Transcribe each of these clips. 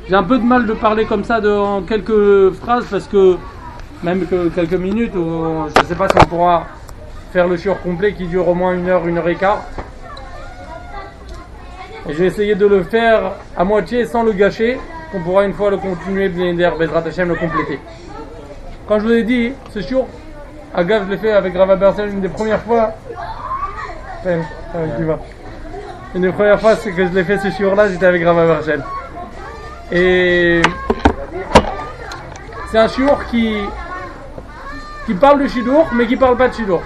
J'ai un peu de mal de parler comme ça en quelques phrases parce que, même que quelques minutes, je ne sais pas si on pourra faire le shiur complet qui dure au moins 1 heure et quart. Et je vais essayer de le faire à moitié sans le gâcher, qu'on pourra une fois le continuer, Bezrat Hashem, le compléter. Quand je vous ai dit, ce shiur, Agav, je l'ai fait avec Rav Bersel une des premières fois. Une des premières fois que je l'ai fait ce shiur-là, j'étais avec Rav Bersel. Et c'est un shiur qui parle de Shidour, mais qui parle pas de Shidour.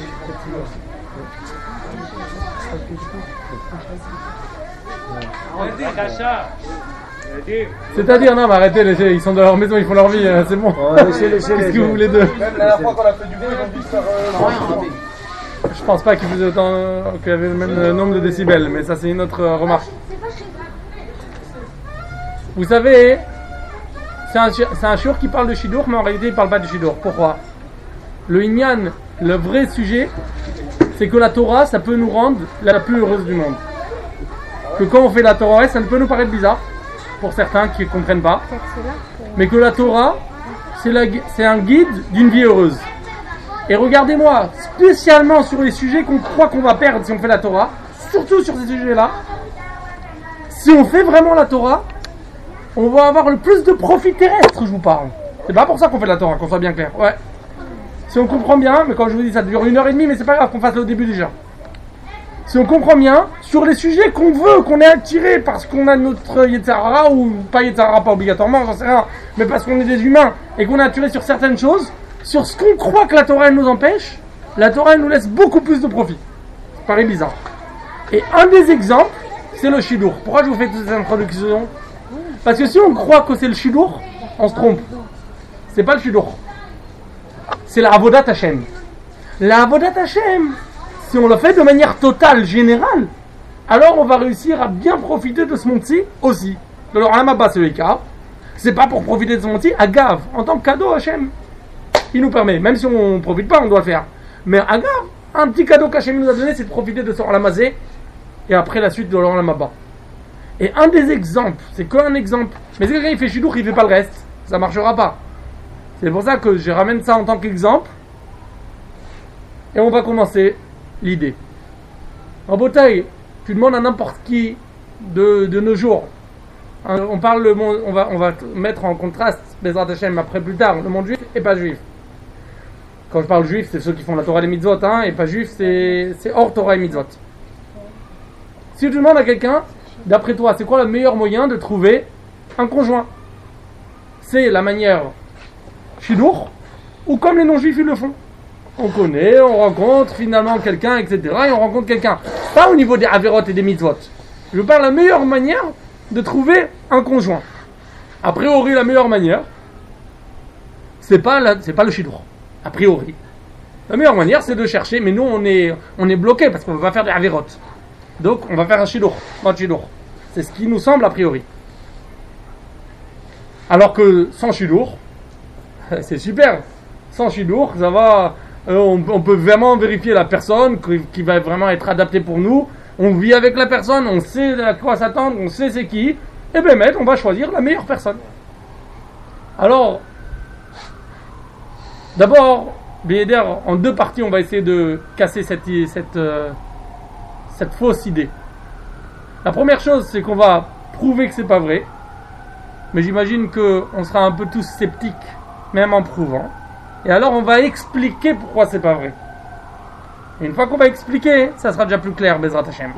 C'est-à-dire, non, mais arrêtez, ils sont dans leur maison, ils font leur vie, c'est bon. Qu'est-ce que vous voulez d'eux? Même la dernière fois qu'on a fait du bruit, ils ont dû se faire. Je pense pas qu'il y avait le même nombre de décibels, mais ça c'est une autre remarque. Vous savez, c'est un shiur qui parle de Shidour, mais en réalité il parle pas de Shidour. Pourquoi? Le Inyan, le vrai sujet, c'est que la Torah, ça peut nous rendre la plus heureuse du monde. Que quand on fait la Torah, ça peut nous paraître bizarre, pour certains qui ne comprennent pas, mais que la Torah, c'est un guide d'une vie heureuse. Et regardez-moi, spécialement sur les sujets qu'on croit qu'on va perdre si on fait la Torah, surtout sur ces sujets-là, si on fait vraiment la Torah, on va avoir le plus de profit terrestre, je vous parle. C'est pas pour ça qu'on fait la Torah, qu'on soit bien clair. Ouais. Si on comprend bien, mais quand je vous dis ça dure 1 heure et demie, mais c'est pas grave qu'on fasse le début déjà. Si on comprend bien, sur les sujets qu'on veut, qu'on est attiré parce qu'on a notre Yetzirah, ou pas Yetzirah, pas obligatoirement, j'en sais rien, mais parce qu'on est des humains et qu'on est attiré sur certaines choses, sur ce qu'on croit que la Torah elle nous empêche, la Torah elle nous laisse beaucoup plus de profit. Ça paraît bizarre. Et un des exemples, c'est le Shidour. Pourquoi je vous fais toutes ces introductions? Parce que si on croit que c'est le Shidour, on se trompe. C'est pas le Shidour. C'est la Avodat Hashem. La Avodat Hashem, si on le fait de manière totale, générale, alors on va réussir à bien profiter de ce monde-ci aussi. Alors, à la Mabba, c'est le cas. C'est pas pour profiter de ce monde-ci, à Gav, en tant que cadeau Hashem. Il nous permet, même si on ne profite pas, on doit le faire. Mais à Gav, un petit cadeau qu'Hachem nous a donné, c'est de profiter de ce Olamazé et après la suite de l'Olamaba. Et un des exemples, c'est qu'un exemple, mais si quelqu'un il fait Shidour, il ne fait pas le reste, ça ne marchera pas. C'est pour ça que je ramène ça en tant qu'exemple. Et on va commencer l'idée. En bataille, tu demandes à n'importe qui de nos jours. On parle le monde, on va mettre en contraste Bezrat Hashem après plus tard, le monde juif et pas juif. Quand je parle juif, c'est ceux qui font la Torah et les mitzvot, et pas juif, c'est hors Torah et mitzvot. Si tu demandes à quelqu'un, d'après toi, c'est quoi le meilleur moyen de trouver un conjoint? C'est la manière Shidour, ou comme les non-juifs ils le font. On connaît, on rencontre finalement quelqu'un, etc. Et on rencontre quelqu'un. Pas au niveau des averot et des mitzvot. Je parle de la meilleure manière de trouver un conjoint. A priori, la meilleure manière, c'est pas le Shidour. A priori. La meilleure manière, c'est de chercher, mais nous, on est bloqué parce qu'on ne va pas faire des averot. Donc, on va faire un Shidour. C'est ce qui nous semble a priori. Alors que sans Shidour, c'est super. Sans Shidour, ça va. On peut vraiment vérifier la personne qui va vraiment être adaptée pour nous. On vit avec la personne, on sait à quoi s'attendre, on sait c'est qui. Et bien, on va choisir la meilleure personne. Alors, d'abord, en 2 parties, on va essayer de casser cette fausse idée. La première chose, c'est qu'on va prouver que c'est pas vrai. Mais j'imagine qu'on sera un peu tous sceptiques, même en prouvant. Et alors on va expliquer pourquoi c'est pas vrai. Et une fois qu'on va expliquer, ça sera déjà plus clair, Bezrat Hashem.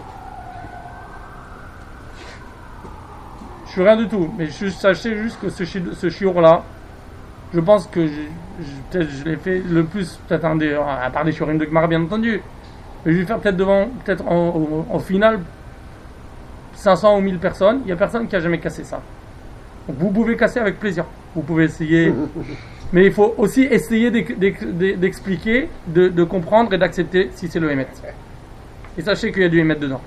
Je suis rien du tout, mais sachez juste que ce shiur-là, je pense que peut-être je l'ai fait le plus, peut-être à part des shiurim de Gemara bien entendu, mais je vais faire peut-être en finale 500 ou 1000 personnes, il n'y a personne qui a jamais cassé ça. Donc vous pouvez casser avec plaisir, vous pouvez essayer. Mais il faut aussi essayer d'expliquer, de comprendre et d'accepter si c'est le Hémet. Et sachez qu'il y a du Hémet dedans.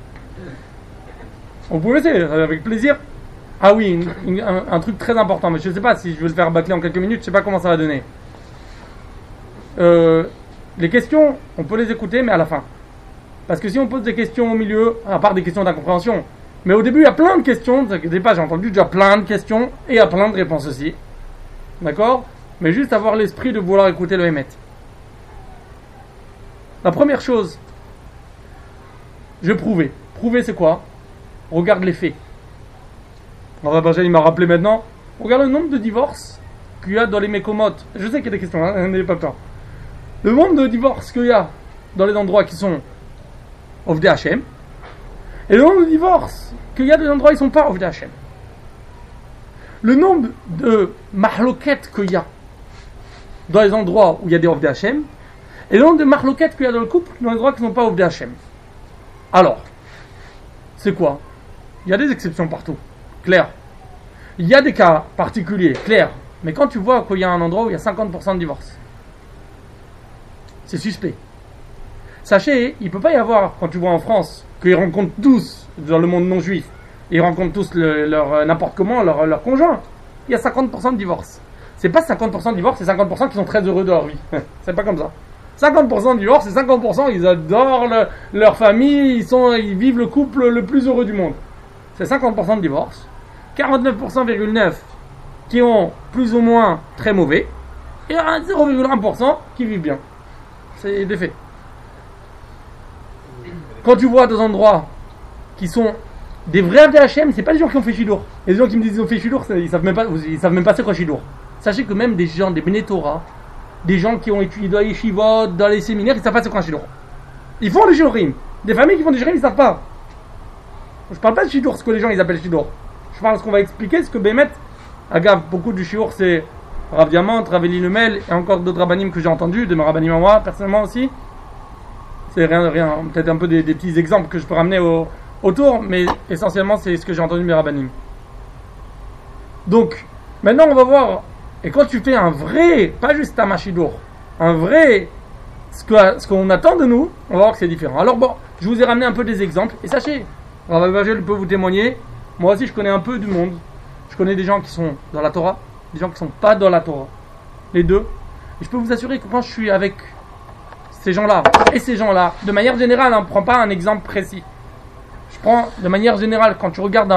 On peut essayer avec plaisir. Ah oui, un truc très important, mais je ne sais pas si je vais le faire bâcler en quelques minutes, je ne sais pas comment ça va donner. Les questions, on peut les écouter, mais à la fin. Parce que si on pose des questions au milieu, à part des questions d'incompréhension, Mais au début, il y a plein de questions. Ne vous inquiétez pas, j'ai entendu déjà plein de questions et il y a plein de réponses aussi. D'accord? Mais juste avoir l'esprit de vouloir écouter le Hémet. La première chose, je vais prouver. Prouver, c'est quoi? Regarde les faits. Alors, Benjamin, il m'a rappelé maintenant. Regarde le nombre de divorces qu'il y a dans les mécomotes. Je sais qu'il y a des questions, hein, n'ayez pas peur. Le nombre de divorces qu'il y a dans les endroits qui sont Ovdei Hashem. Et le nombre de divorces qu'il y a dans les endroits qui ne sont pas Ovdei Hashem. Le nombre de mahloket qu'il y a dans les endroits où il y a des Ovdei Hashem. Et le nombre de mahloket qu'il y a dans le couple dans les endroits qui ne sont pas Ovdei Hashem. Alors, c'est quoi? Il y a des exceptions partout. Clair. Il y a des cas particuliers, clair. Mais quand tu vois qu'il y a un endroit où il y a 50% de divorce, c'est suspect. Sachez, il ne peut pas y avoir, quand tu vois en France, qu'ils rencontrent tous, dans le monde non juif, ils rencontrent tous n'importe comment leur conjoint. Il y a 50% de divorce. C'est pas 50% de divorce, c'est 50% qui sont très heureux de leur vie. C'est pas comme ça. 50% de divorce, c'est 50%, ils adorent leur famille, ils vivent le couple le plus heureux du monde. C'est 50% de divorce. 49,9% qui ont plus ou moins très mauvais. Et 0,1% qui vivent bien. C'est des faits. Quand tu vois des endroits qui sont des vrais Avdei Hashem, c'est pas des gens qui ont fait Shidour. Les gens qui me disent qu'ils ont fait Shidour, ils savent même pas c'est quoi Shidour. Sachez que même des gens, des Bnei Torah, des gens qui ont étudié dans les yeshivot, dans les séminaires, ils savent pas c'est quoi un Shidour. Ils font des Shidurim. Des familles qui font des Shidurim, ils savent pas. Je parle pas de Shidour, ce que les gens ils appellent Shidour. Je parle de ce qu'on va expliquer, ce que Bémet, agave, beaucoup du Shidour, c'est Rav Diamant, Rav Eli Lemel et encore d'autres rabbanim que j'ai entendus, de mes rabbanim à moi, personnellement aussi. C'est rien, peut-être un peu des petits exemples que je peux ramener autour, mais essentiellement c'est ce que j'ai entendu de mes rabbanim. Donc, maintenant on va voir, et quand tu fais un vrai, pas juste un machidour, un vrai, ce qu'on attend de nous, on va voir que c'est différent. Alors bon, je vous ai ramené un peu des exemples, et sachez, Rav Vagel peut vous témoigner, moi aussi je connais un peu du monde, je connais des gens qui sont dans la Torah, des gens qui ne sont pas dans la Torah, les deux, et je peux vous assurer que quand je suis avec ces gens-là, et ces gens-là, de manière générale, on ne prend pas un exemple précis, je prends de manière générale, quand tu regardes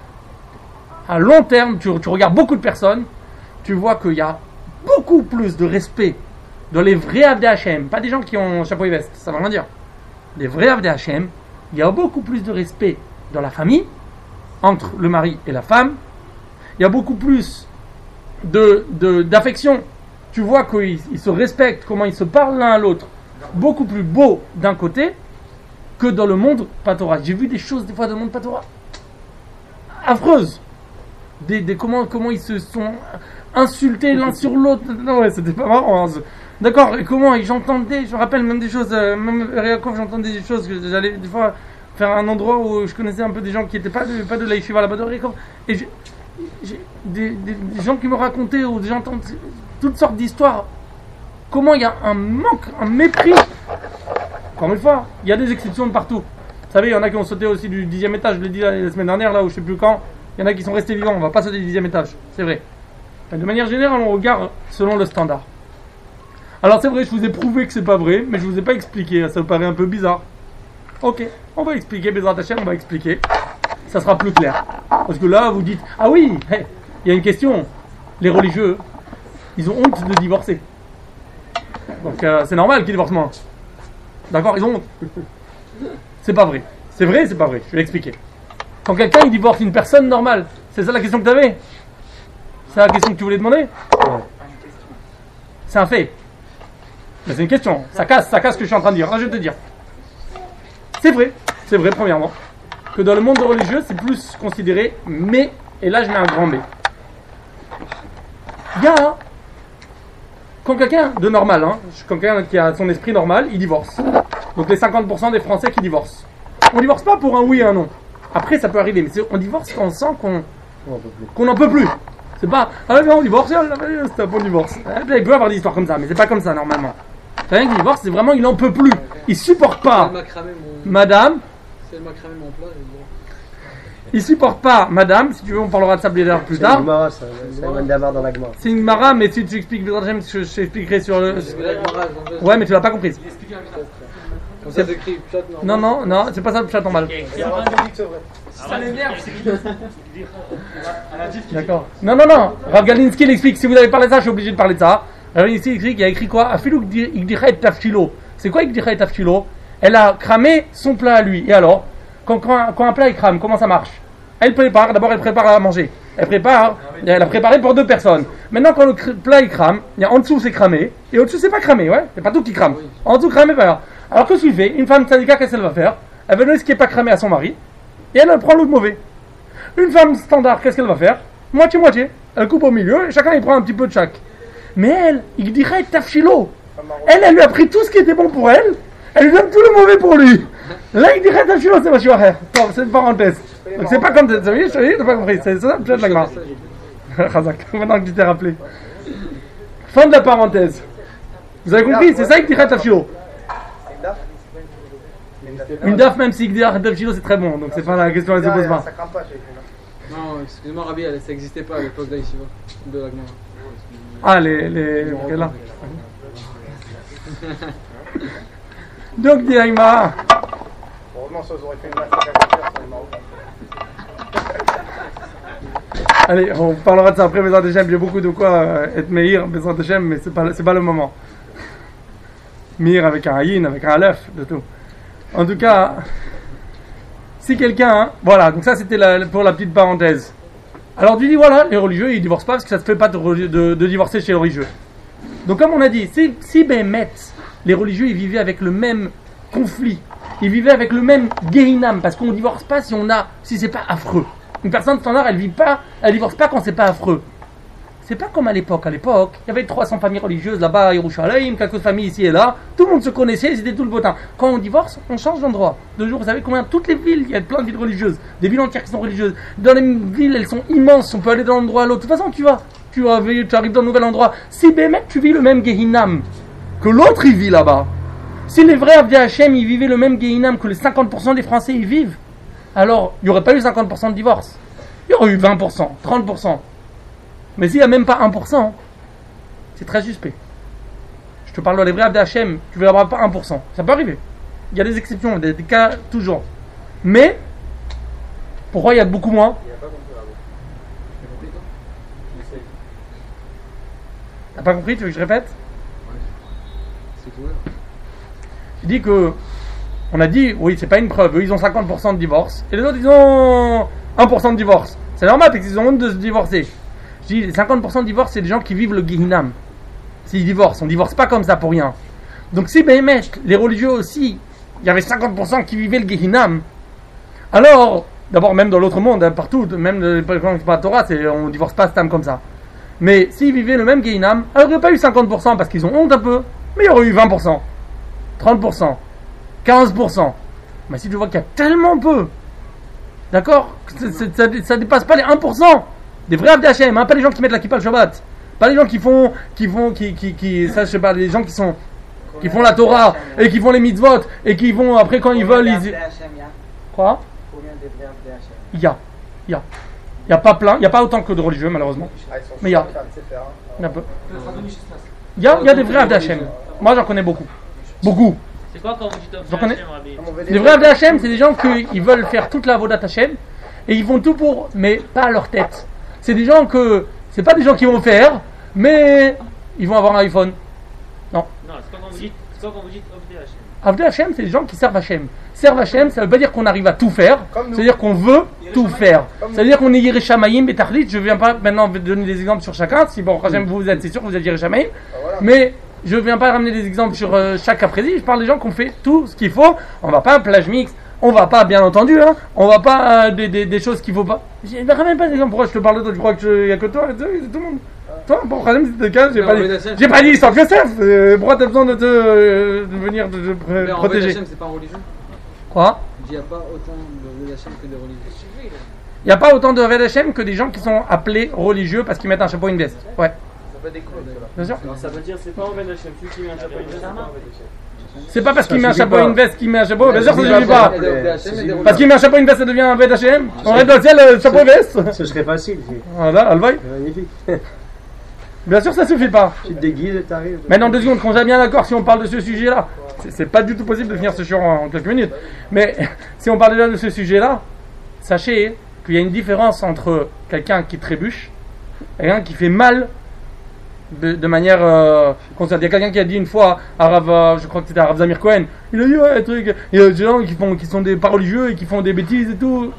à long terme, tu regardes beaucoup de personnes, tu vois qu'il y a beaucoup plus de respect dans les vrais Avdei Hashem, pas des gens qui ont chapeau et veste, ça veut rien dire, les vrais Avdei Hashem, il y a beaucoup plus de respect dans la famille, entre le mari et la femme, il y a beaucoup plus d'affection, tu vois qu'ils se respectent, comment ils se parlent l'un à l'autre, beaucoup plus beau d'un côté que dans le monde pas Torah. J'ai vu des choses des fois dans le monde pas Torah affreuses, comment ils se sont insultés l'un sur l'autre. Non, ouais, c'était pas marrant, hein. D'accord, et comment j'entendais, je me rappelle même des choses, même Réakov, j'entendais des choses que j'allais des fois faire un endroit où je connaissais un peu des gens qui n'étaient pas de la yeshiva là-bas de Réakov, et j'ai des gens qui me racontaient, ou des gens entendent toutes sortes d'histoires, comment il y a un manque, un mépris. Encore une fois, il y a des exceptions de partout. Vous savez, il y en a qui ont sauté aussi du 10e étage, je l'ai dit la semaine dernière, là où je sais plus quand, il y en a qui sont restés vivants, on va pas sauter du 10e étage, c'est vrai. Mais de manière générale, on regarde selon le standard. Alors c'est vrai, je vous ai prouvé que c'est pas vrai, mais je vous ai pas expliqué, ça vous paraît un peu bizarre. Ok, on va expliquer, Bezrat Hashem, on va expliquer. Ça sera plus clair. Parce que là, vous dites, ah oui, il y a une question. Les religieux, ils ont honte de divorcer. Donc c'est normal qu'ils divorcent moins. D'accord, ils ont honte. C'est pas vrai. C'est vrai, c'est pas vrai. Je vais l'expliquer. Quand quelqu'un il divorce une personne normale, c'est ça la question que tu avais? C'est la question que tu voulais demander? Ouais. C'est un fait. Mais c'est une question. Ça casse ce que je suis en train de dire. Ah, je vais te dire. C'est vrai, premièrement, que dans le monde religieux, c'est plus considéré, mais, et là je mets un grand mais. Il y a, quand quelqu'un de normal, quand quelqu'un qui a son esprit normal, il divorce. Donc les 50% des Français qui divorcent. On divorce pas pour un oui et un non. Après ça peut arriver, mais on divorce quand on sent qu'on n'en peut plus. C'est pas, ah non, on divorce, c'est un bon divorce. Il peut y avoir des histoires comme ça, mais c'est pas comme ça normalement. Quelqu'un qui divorce, c'est vraiment il n'en peut plus. Il supporte pas madame. C'est m'a cramé mon plat. Il supporte pas madame. Si tu veux, on parlera de ça plus tard. C'est une mara, ça. C'est un d'avoir dans la Gemara. C'est une mara, mais si tu expliques, je t'expliquerai sur le. Ouais, mais tu l'as pas compris. Ça s'écrit plat non, c'est pas ça le plat normal. ça l'énerve, c'est qu'il... D'accord. Non. Rav Galinsky il explique, si vous avez parlé de ça, je suis obligé de parler de ça. Rav Galinsky il a écrit quoi? Afilou Igdichet Tafchilo. C'est quoi Igdichet Tafchilo? Elle a cramé son plat à lui. Et alors, quand un plat il crame, comment ça marche? Elle prépare, d'abord elle prépare à manger. Elle a préparé pour 2 personnes. Maintenant, quand le plat il crame, il y a en dessous c'est cramé, et au-dessus c'est pas cramé, ouais. C'est pas tout qui crame. En dessous cramé, voilà. Alors que ce qu'il fait, une femme tzadika, qu'est-ce qu'elle va faire? Elle va donner ce qui n'est pas cramé à son mari, et elle prend l'autre mauvais. Une femme standard, qu'est-ce qu'elle va faire? Moitié-moitié. Elle coupe au milieu, et chacun il prend un petit peu de chaque. Mais elle, il dirait tafchilo. Elle lui a pris tout ce qui était bon pour elle, elle lui donne tout le mauvais pour lui. Là, il dirait tafchilo, c'est ma chouahère. C'est une parenthèse. Donc c'est pas comme ça, vous voyez, t'as pas compris, c'est ça, peut-être la grâce. Khazak, maintenant que tu t'es rappelé. Fin de la parenthèse. Vous avez compris, c'est ça, il dirait tafchilo. Une daf, même si Igdar Tafchilo c'est très bon, donc c'est pas la question, elle se pose pas. Ça crame pas, j'ai fait. Non, excuse-moi, Rabbi, ça n'existait pas à l'époque d'Aïshiva, de la Gemara. Ah, les là. Donc, dit Aïma. Heureusement, ça aurait fait une massacre à faire sur les Marocains. Allez, on parlera de ça après, Bézant Hachem. J'ai beaucoup de quoi être meilleur, Bézant Hachem, mais c'est pas le moment. Meilleur avec un ayin, avec un alef, de tout. En tout cas, si quelqu'un... voilà, donc ça c'était pour la petite parenthèse. Alors tu dis, voilà, les religieux, ils divorcent pas parce que ça ne se fait pas de divorcer chez les religieux. Donc comme on a dit, si Bémet, les religieux, ils vivaient avec le même conflit, ils vivaient avec le même Gehinam, parce qu'on ne divorce pas si c'est pas affreux. Une personne standard, elle divorce pas quand c'est pas affreux. C'est pas comme à l'époque. À l'époque, il y avait 300 familles religieuses là-bas à Yerushalayim, quelques familles ici et là. Tout le monde se connaissait, c'était tout le beau temps. Quand on divorce, on change d'endroit. De jour, vous savez combien? Toutes les villes, il y a plein de villes religieuses. Des villes entières qui sont religieuses. Dans les villes, elles sont immenses. On peut aller d'un endroit à l'autre. De toute façon, tu arrives dans un nouvel endroit. Si Bémet, tu vis le même Gehinam que l'autre, il vit là-bas. Si les vrais Avdei Hashem, ils vivaient le même Gehinam que les 50% des Français, ils vivent, alors il n'y aurait pas eu 50% de divorce. Il y aurait eu 20%, 30%. Mais s'il n'y a même pas 1%, c'est très suspect. Je te parle dans les vrais Avdei Hashem, tu ne verras pas 1%. Ça peut arriver. Il y a des exceptions, des cas toujours. Mais, pourquoi il y a beaucoup moins? T'as pas compris? Tu veux que je répète? Je dis que, on a dit, oui, c'est pas une preuve. Eux, ils ont 50% de divorce. Et les autres, ils ont 1% de divorce. C'est normal, parce qu'ils ont honte de se divorcer. Je dis, 50% de divorce, c'est des gens qui vivent le Gehinam. S'ils divorcent, on ne divorce pas comme ça pour rien. Donc si les religieux aussi, il y avait 50% qui vivaient le Gehinam, alors, d'abord même dans l'autre monde, hein, partout, même quand pas la Torah, on ne divorce pas Stam comme ça. Mais s'ils vivaient le même Gehinam, alors il n'y aurait pas eu 50% parce qu'ils ont honte un peu, mais il y aurait eu 20%, 30%, 15%. Mais si tu vois qu'il y a tellement peu, d'accord, ça dépasse pas les 1%. Des vrais Avdei Hashem, hein, pas les gens qui mettent la kippa le Shabbat, pas les gens qui font, ça je sais pas, les gens qui font la Torah et qui font les mitzvot et qui vont après quand ils veulent ils... Quoi? Il y a pas plein, il y a pas autant que de religieux malheureusement, mais il y a un peu. Il y a des vrais Avdei Hashem. Moi j'en connais beaucoup. C'est quoi quand vous dites Avdei Hashem, Rabbi? Les vrais Avdei Hashem, c'est des gens qui veulent faire toute la avodat Hashem et ils font tout pour, mais pas à leur tête. C'est des gens c'est pas des gens qui vont faire, mais ils vont avoir un iPhone. Non, c'est quoi quand vous dites Avdei Hashem? Avdei Hashem, c'est des gens qui servent Hashem. Servent Hashem, ça veut pas dire qu'on arrive à tout faire, c'est-à-dire qu'on veut tout faire. C'est-à-dire qu'on est Yirei Shamayim et Tachlit. Je viens pas maintenant donner des exemples sur chacun. Si bon, Hashem, vous êtes, c'est sûr que vous êtes Yirei Shamayim. Mais je viens pas ramener des exemples sur chaque après-midi. Je parle des gens qui ont fait tout ce qu'il faut. On va pas un plage mix. On va pas, bien entendu, hein, on va pas des choses qu'il faut pas. Je ne ramène pas d'exemple. Pourquoi je te parle de toi? Tu crois qu'il y a que toi? Tout le monde. Toi, bon, Khazem, c'était le cas. J'ai pas dit histoire de Yosef. Pourquoi t'as besoin de venir te mais en protéger? Avdei Hashem, c'est pas un religieux. Quoi? Il n'y a pas autant de Avdei Hashem que de religieux. Il n'y a pas autant de Avdei Hashem que des gens qui sont appelés religieux parce qu'ils mettent un chapeau et une veste. Ouais. Ça fait des causes, là. Bien sûr. Alors ça veut dire c'est pas Avdei Hashem, celui qui met un chapeau et une veste, c'est pas Avdei Hashem. C'est pas parce qu'il met un chapeau et une veste qu'il met un chapeau. Bien sûr, ça ne suffit pas. Parce qu'il met un chapeau et une veste, ça devient un Avdei Hashem. On reste dans le ciel, chapeau et veste. Ce serait facile. Voilà, Alvaï. Magnifique. Bien sûr, ça suffit pas. Tu te déguises et t'arrives. Maintenant, 2 secondes, qu'on soit bien d'accord, si on parle de ce sujet-là, c'est pas du tout possible de finir ce show en quelques minutes. Mais si on parle déjà de ce sujet-là, sachez qu'il y a une différence entre quelqu'un qui trébuche et quelqu'un qui fait mal de manière constante. Il y a quelqu'un qui a dit une fois à Rav, je crois que c'était à Rav Zamir Cohen, il a dit ouais, truc, il y a des gens qui sont des pas religieux et qui font des bêtises et tout.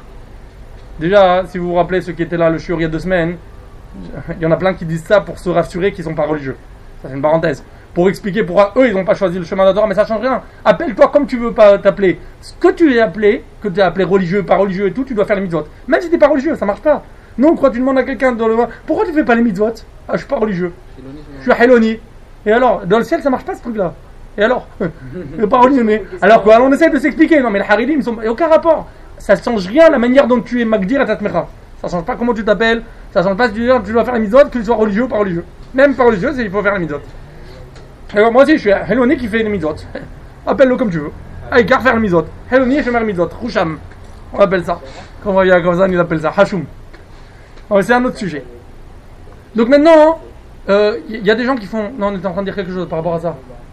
Déjà, si vous vous rappelez ceux qui étaient là le shiur il y a 2 semaines, il y en a plein qui disent ça pour se rassurer qu'ils sont pas religieux. Ça c'est une parenthèse. Pour expliquer pourquoi eux ils n'ont pas choisi le chemin de la Torah, mais ça change rien. Appelle-toi comme tu veux pas t'appeler. Ce que tu es appelé, que tu es appelé religieux, pas religieux et tout, tu dois faire les mitzvot. Même si tu n'es pas religieux, ça marche pas. Non, quand tu demandes à quelqu'un dans le pourquoi tu fais pas les mitzvot? Ah, je suis pas religieux. Je suis Heloni. Et alors, dans le ciel ça marche pas ce truc-là. Et alors, pas religieux, mais alors quoi? Alors on essaie de s'expliquer. Non, mais les Haridim, il n'y a aucun rapport. Ça change rien la manière dont tu es Magdir à Tatmecha. Ça change pas comment tu t'appelles. Ça change pas si tu dois faire les mitzvot, que tu sois religieux ou pas religieux. Même pas religieux, il faut faire les mitzvot. Alors, moi aussi, je suis Heloni qui fait les mitzvot. Appelle-le comme tu veux. Aïkar faire les mitzvot. Heloni, je fais les mitzvot. Roucham. On appelle ça. Comment il y a comme ça, il appelle ça Hashum. C'est un autre sujet. Donc maintenant, il y a des gens qui font. Non, on est en train de dire quelque chose par rapport à ça.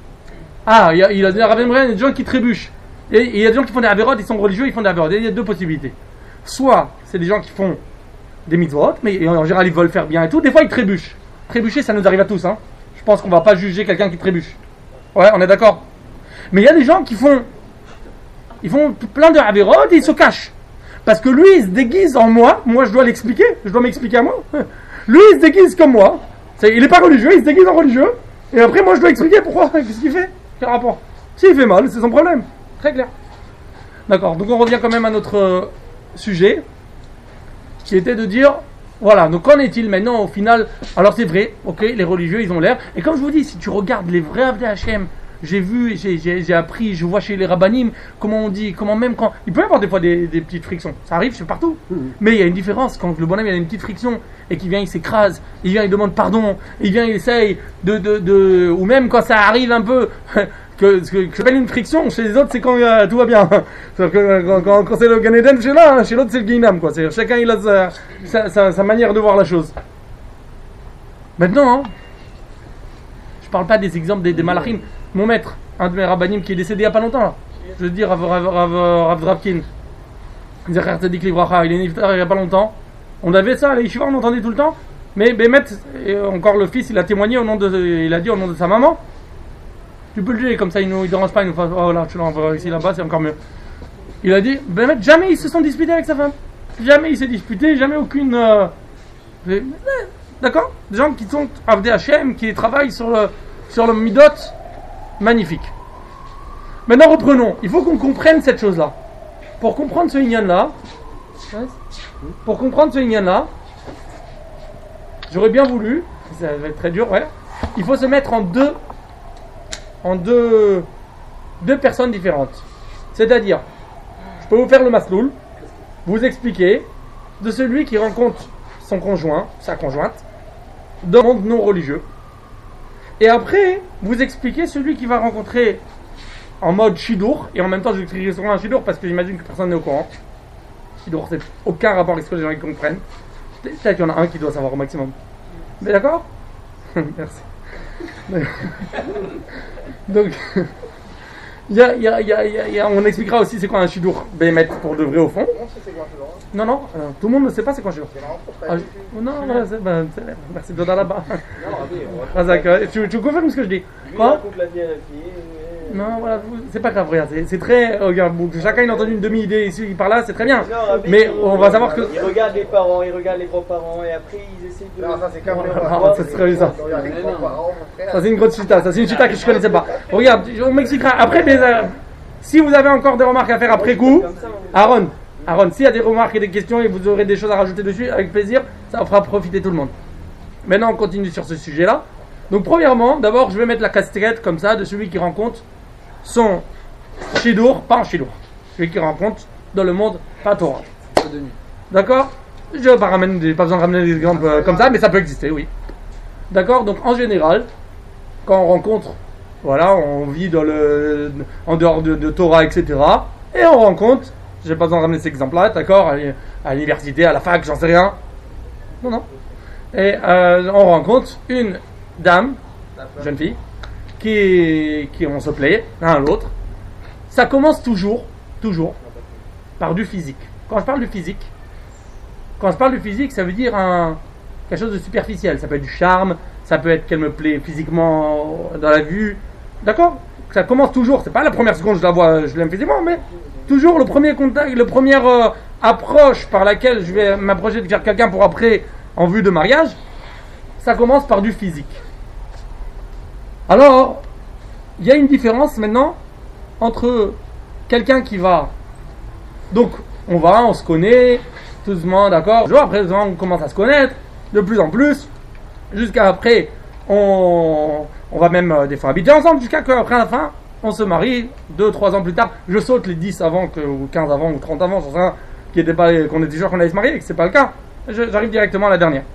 Ah, il a dit à Rav Emren, il y a des gens qui trébuchent. Et il y a des gens qui font des avérotes, ils sont religieux, ils font des avérotes. Il y a 2 possibilités. Soit c'est des gens qui font des mitzvot, mais en général ils veulent faire bien et tout. Des fois ils trébuchent. Trébucher, ça nous arrive à tous. Hein. Je pense qu'on va pas juger quelqu'un qui trébuche. Ouais, on est d'accord. Mais il y a des gens qui font. Ils font plein de avérotes et ils se cachent. Parce que lui il se déguise en moi je dois l'expliquer, je dois m'expliquer à moi. Lui il se déguise comme moi. Il est pas religieux, il se déguise en religieux. Et après moi je dois expliquer pourquoi, qu'est-ce qu'il fait. Quel rapport? S'il fait mal, c'est son problème. Très clair. D'accord, donc on revient quand même à notre sujet, qui était de dire, voilà, donc qu'en est-il maintenant au final? Alors c'est vrai, ok, les religieux ils ont l'air, et comme je vous dis, si tu regardes les vrais Avdei Hashem, j'ai vu, j'ai appris, je vois chez les rabbanim, comment on dit, comment même quand, il peut y avoir des fois des petites frictions, ça arrive, c'est partout, mais il y a une différence, quand le bonhomme il a une petite friction, et qu'il vient, il s'écrase, il vient, il demande pardon, il vient, il essaye ou même quand ça arrive un peu, que j'appelle une friction, chez les autres c'est quand tout va bien. C'est-à-dire que quand c'est le Gan Eden chez l'autre c'est le Guinam, quoi. C'est-à-dire chacun il a sa manière de voir la chose. Maintenant, je parle pas des exemples des malachim. Mon maître, un de mes rabbanim qui est décédé il y a pas longtemps là. Je veux dire Rav Dravkin. Zecher Tzadik Livracha, il est niftar il y a pas longtemps. On avait ça à l'Yeshiva, on entendait tout le temps. Mais Bémet, encore le fils, il a témoigné il a dit au nom de sa maman. Tu peux le dire comme ça, il ne dérange pas, il nous fait oh là, tu l'envoies ici là-bas, c'est encore mieux. Il a dit, ben jamais ils se sont disputés avec sa femme. Jamais il s'est disputé, jamais aucune. D'accord? Des gens qui sont Avdei Hashem, qui travaillent sur le midot, magnifique. Maintenant reprenons, il faut qu'on comprenne cette chose-là. Pour comprendre ce inyan-là, j'aurais bien voulu, ça va être très dur, ouais, il faut se mettre en deux personnes différentes. C'est-à-dire, je peux vous faire le masloul, vous expliquer de celui qui rencontre son conjoint, sa conjointe, dans le monde non religieux. Et après, vous expliquer celui qui va rencontrer en mode shidour, et en même temps je vais expliquer sur un shidour parce que j'imagine que personne n'est au courant. Shidour, c'est aucun rapport avec ce que les gens ils comprennent. Peut-être qu'il y en a un qui doit savoir au maximum. Mais d'accord? Merci. Donc, on expliquera aussi c'est quoi un shidour bémet pour de vrai au fond. Non, tout le monde ne sait pas c'est quoi un shidour. Non, merci de là-bas. Tu confirmes ce que je dis? Quoi? Non, voilà, c'est pas grave, regarde, c'est très. Regarde, chacun il a entendu une demi-idée ici, par là, c'est très bien. Mais on va savoir que. Ils regardent les parents, ils regardent les grands-parents, et après ils essaient de. Non, ça c'est comme ça serait ça. Ça c'est une grosse chita, ça c'est une chita que je connaissais pas. Regarde, on m'expliquera. Après, si vous avez encore des remarques à faire après coup, Aaron, s'il y a des remarques et des questions et vous aurez des choses à rajouter dessus, avec plaisir, ça fera profiter tout le monde. Maintenant, on continue sur ce sujet-là. Donc, premièrement, d'abord, je vais mettre la casquette comme ça de celui qui rencontre son shidour, pas un shidour. Celui qui rencontre dans le monde, pas Torah. D'accord? Je n'ai pas besoin de ramener des exemples comme ça, mais ça peut exister, oui. D'accord? Donc, en général, quand on rencontre, voilà, on vit en dehors de Torah, etc. Et on rencontre, je n'ai pas besoin de ramener ces exemples-là, d'accord? À l'université, à la fac, j'en sais rien. Non. Et on rencontre une dame, jeune fille, qui on se plaît l'un à l'autre. Ça commence toujours par du physique. Quand je parle du physique, ça veut dire quelque chose de superficiel. Ça peut être du charme, ça peut être qu'elle me plaît physiquement dans la vue. D'accord? Ça commence toujours, c'est pas la première seconde je la vois, je l'aime physiquement, mais toujours le premier contact, la première approche par laquelle je vais m'approcher de quelqu'un pour après, en vue de mariage, ça commence par du physique. Alors, il y a une différence maintenant entre quelqu'un qui va... Donc, on se connaît, tout doucement, d'accord. Après, on commence à se connaître, de plus en plus, jusqu'à après, on va même des fois habiter ensemble, jusqu'à qu'après la fin, on se marie, 2-3 ans plus tard. Je saute les 10 avant, ou 15 avant, ou 30 avant, sur ça, qu'on était sûr qu'on allait se marier, et que c'est pas le cas. J'arrive directement à la dernière.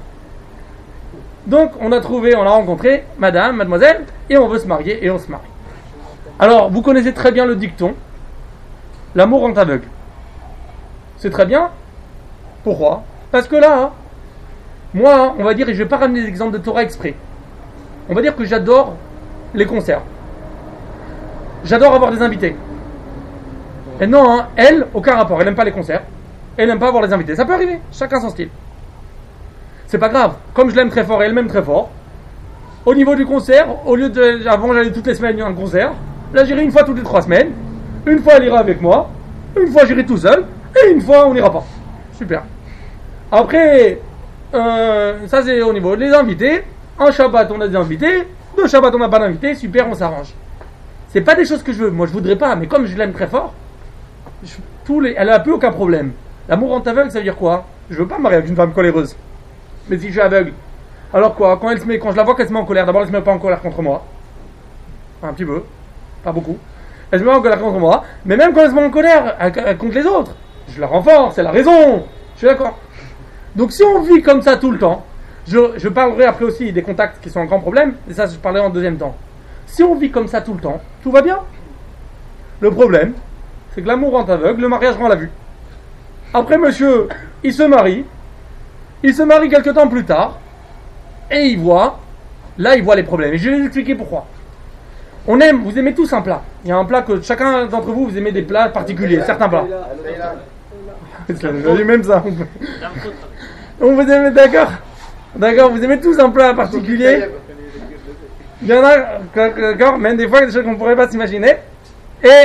Donc, on a rencontré madame, mademoiselle, et on veut se marier, et on se marie. Alors, vous connaissez très bien le dicton, l'amour rend aveugle. C'est très bien. Pourquoi? Parce que là, moi, on va dire, et je ne vais pas ramener des exemples de Torah exprès, on va dire que j'adore les concerts. J'adore avoir des invités. Et non, hein, elle, aucun rapport, elle n'aime pas les concerts, elle n'aime pas avoir les invités. Ça peut arriver, chacun son style. C'est pas grave, comme je l'aime très fort et elle m'aime très fort, au niveau du concert, au lieu de... Avant j'allais toutes les semaines à un concert, là j'irai une fois toutes les 3 semaines, une fois elle ira avec moi, une fois j'irai tout seul, et une fois on n'ira pas. Super. Après, ça c'est au niveau des invités, en Shabbat on a des invités, de Shabbat on n'a pas d'invités, super, on s'arrange. C'est pas des choses que je veux, moi je voudrais pas, mais comme je l'aime très fort, elle a plus aucun problème. L'amour rend aveugle, ça veut dire quoi? Je veux pas me marier avec une femme coléreuse. Mais si je suis aveugle, alors quoi? Quand je la vois qu'elle se met en colère, d'abord elle se met pas en colère contre moi. Un petit peu, pas beaucoup. Elle se met en colère contre moi, mais même quand elle se met en colère contre les autres, je la renforce, c'est la raison. Je suis d'accord. Donc si on vit comme ça tout le temps, je parlerai après aussi des contacts qui sont un grand problème, et ça je parlerai en deuxième temps. Si on vit comme ça tout le temps, tout va bien. Le problème, c'est que l'amour rend aveugle, le mariage rend la vue. Après monsieur, il se marie quelques temps plus tard, et il voit les problèmes. Et je vais vous expliquer pourquoi. Vous aimez tous un plat. Il y a un plat que chacun d'entre vous aimez des plats particuliers, certains plats. C'est même ça. On vous aimez, d'accord, vous aimez tous un plat particulier. Il y en a, d'accord, même des fois, des choses qu'on ne pourrait pas s'imaginer. Et...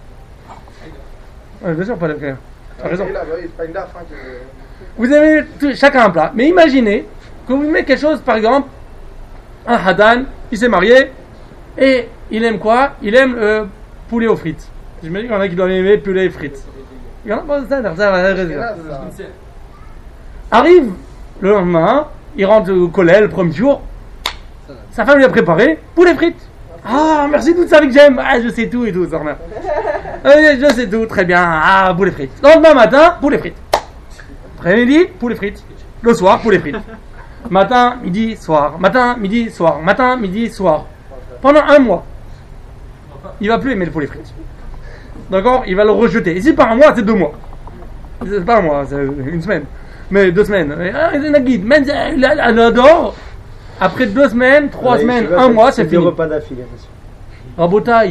bien sûr, pas de frère. T'as raison. Vous aimez chacun un plat. Mais imaginez que vous aimez quelque chose, par exemple, un hadan, il s'est marié, et il aime quoi? Il aime poulet aux frites. J'imagine qu'il y en a qui doivent aimer poulet et frites. Il y en a pas ça. Arrive le lendemain, il rentre au collège le premier jour, sa femme lui a préparé poulet frites. Ah, merci, tout ça que j'aime. Ah, je sais tout et tout, ça remet. Je sais tout, très bien. Ah, poulet frites. Le lendemain matin, poulet frites. Après-midi, poulet frites. Le soir, poulet frites. Matin, midi, soir. Matin, midi, soir. Matin, midi, soir. Pendant 1 mois. Il va plus aimer le poulet frites. D'accord? Il va le rejeter. Et si par 1 mois, c'est 2 mois. C'est pas 1 mois, c'est 1 semaine. Mais 2 semaines. Il adore. Après 2 semaines, 3 semaines, 1 mois, c'est fini. 2 repas d'affilée. Rabotaille.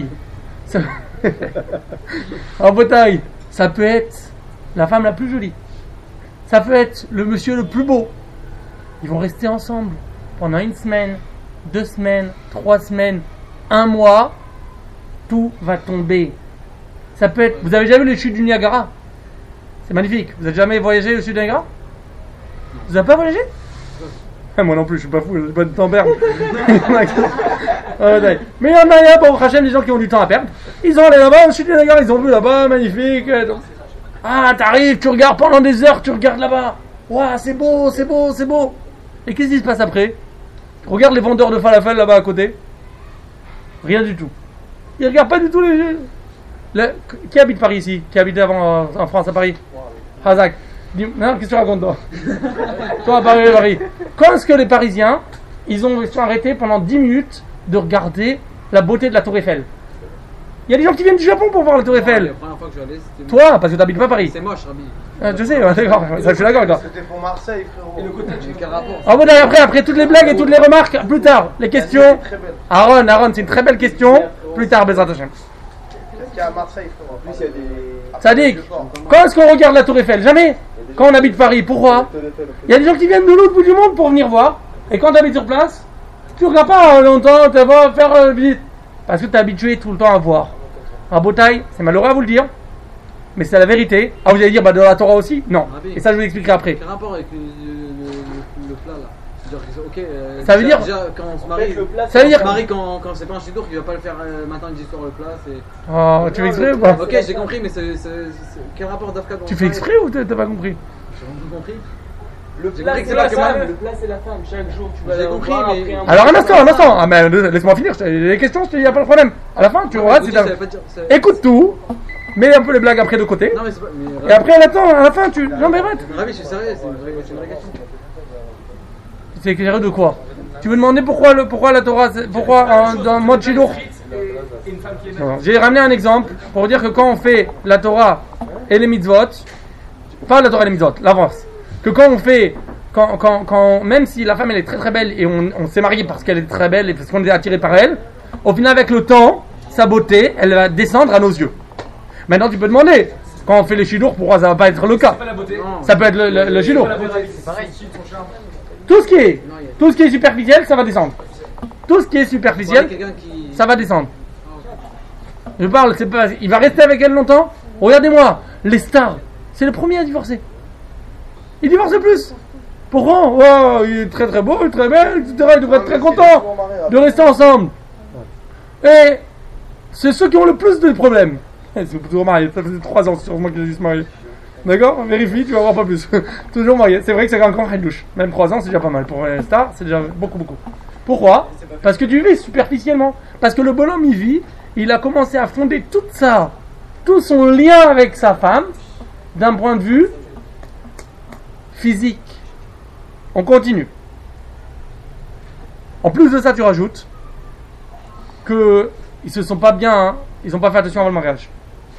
Rabotaille. Ça peut être la femme la plus jolie. Ça peut être le monsieur le plus beau. Ils vont rester ensemble pendant 1 semaine, 2 semaines, 3 semaines, 1 mois. Tout va tomber. Ça peut être... Vous avez déjà vu les chutes du Niagara? C'est magnifique. Vous avez jamais voyagé au sud du Niagara? Vous n'avez pas voyagé? Moi non plus, je suis pas fou, je suis pas de temps perdre. Mais il y en a, bon, Hachem, des gens qui ont du temps à perdre. Ils sont allés là-bas, au sud du Niagara, ils ont vu là-bas, magnifique. Ah, t'arrives, tu regardes pendant des heures, tu regardes là-bas. Waouh, c'est beau, c'est beau, c'est beau. Et qu'est-ce qui se passe après? Regarde les vendeurs de falafel là-bas à côté. Rien du tout. Ils regardent pas du tout les jeux. Qui habite Paris ici? Qui habitait avant en France, à Paris? Hazak. Non, qu'est-ce que tu racontes toi? Toi à Paris. Quand est-ce que les Parisiens, ils sont arrêtés pendant 10 minutes de regarder la beauté de la Tour Eiffel? Il y a des gens qui viennent du Japon pour voir la Tour Eiffel. La première fois que j'allais, c'était... Toi, parce que t'habites pas Paris. C'est moche, Rabbi. Je sais, d'accord, ça, je suis d'accord avec toi. C'était pour Marseille, frérot. Et le côté du carapon. Ah bon, après toutes les blagues et toutes les remarques, plus tard, les questions. Aaron, c'est une très belle question. Plus tard, Bezrat Hashem. qu'il y a à Marseille, frère. En plus, il y a des. Sadiq, quand est-ce qu'on regarde la Tour Eiffel? Jamais. Quand on habite Paris, pourquoi? Il y a des gens qui viennent de l'autre bout du monde pour venir voir. Et quand tu habites sur place, tu ne regardes pas longtemps, tu vas faire visite. Parce que tu es habitué tout le temps à voir. En Bretagne, c'est malheureux à vous le dire, mais c'est la vérité. Ah, vous allez dire, bah de la Torah aussi? Non. Et ça, je vous l'expliquerai après. Quel rapport avec le plat là? Ok, ça veut dire déjà, quand on se marie, ça veut dire quand c'est pas un chidour, tu vas pas le faire matin midi soir le plat. C'est... Oh, tu fais exprès ou pas? Ok, j'ai compris, mais quel rapport d'Afka? Tu fais exprès ou t'as pas compris? J'ai compris. Le plat, c'est la femme. Le plat, c'est la femme. Chaque jour, tu vas j'ai compris, mais... Alors, un instant. Ah, mais laisse-moi finir. Les questions, je te dis, y a pas de problème. À la fin, tu auras. Écoute tout. Mets un peu les blagues après de côté. Non, mais c'est pas. Et après, à la fin, tu. Non, mais arrête. Ravi, je suis sérieux, c'est une vraie question. C'est éclairé de quoi? Tu veux demander pourquoi la Torah, pourquoi dans mode chidour? J'ai ramené un exemple pour dire que quand on fait la Torah et les mitzvot, pas la Torah et les mitzvot, l'avance, que quand on fait, même si la femme elle est très très belle et on s'est marié parce qu'elle est très belle et parce qu'on est attiré par elle, au final avec le temps, sa beauté, elle va descendre à nos yeux. Maintenant tu peux demander, quand on fait les chidours, pourquoi ça va pas être le cas? Ça peut être le chidour. Tout ce qui est superficiel, ça va descendre. Tout ce qui est superficiel, ça va descendre. Je parle, c'est pas, il va rester avec elle longtemps. Regardez-moi, les stars, c'est le premier à divorcer. Il divorce plus. Pourquoi? Oh, il est très très beau, il est très belle, etc. Il devrait être très content de rester ensemble. Et c'est ceux qui ont le plus de problèmes. C'est toujours marié, ça faisait 3 ans sûrement qu'il a dû se marier. D'accord? Vérifie, tu vas voir pas plus. Toujours marié. C'est vrai que c'est encore une douche. Même 3 ans, c'est déjà pas mal. Pour les stars, c'est déjà beaucoup. Pourquoi? Parce que tu vis superficiellement. Parce que le bonhomme, il vit, il a commencé à fonder tout son lien avec sa femme d'un point de vue physique. On continue. En plus de ça, tu rajoutes que ils se sont pas bien, hein, ils n'ont pas fait attention avant le mariage.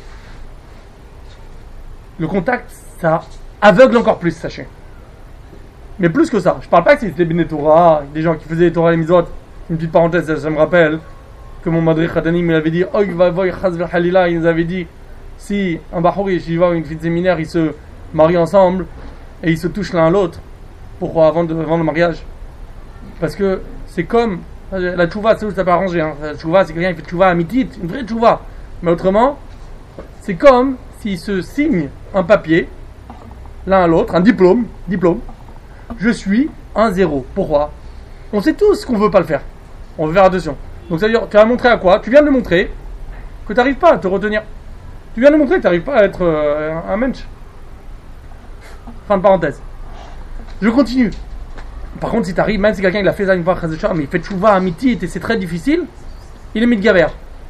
Le contact, ça aveugle encore plus, sachez. Mais plus que ça, je parle pas que c'était Bnei Torah, des gens qui faisaient les Torah et les Mitzvot. Une petite parenthèse, ça me rappelle que mon madrich Khatanim il avait dit, oh il va voir Halila, il nous avait dit, si un Bahouri et Shiva ou une fille de séminaire, ils se marient ensemble et ils se touchent l'un à l'autre, pourquoi avant le mariage? Parce que c'est comme la tchouva, c'est où ça peut arranger. Hein. La tchouva, c'est quelqu'un qui fait tchouva amitit, une vraie tchouva. Mais autrement, c'est comme s'ils se signent un papier, l'un à l'autre, un diplôme. Je suis un zéro. Pourquoi? On sait tous qu'on veut pas le faire. On veut faire attention. Donc ça veut dire, tu vas montrer à quoi? Tu viens de montrer que tu n'arrives pas à te retenir. Tu viens de montrer que tu n'arrives pas à être un mensch. Fin de parenthèse. Je continue. Par contre, si tu arrives, même si quelqu'un il a fait ça une fois, mais il fait tchouva à mitit et c'est très difficile, il est mitgaver.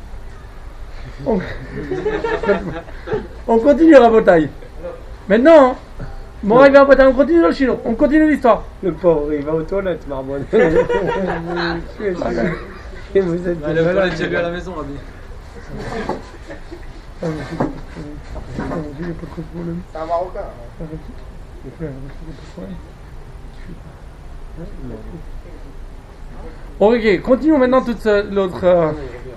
On continue à Rabotaï. Maintenant, on continue le chino, on continue l'histoire. Le pauvre, il va aux toilettes, Marbonne. Vous êtes allez aux toilettes, j'ai vu à la maison, Rabbi. C'est un Marocain. Ok, continuons maintenant toute l'autre.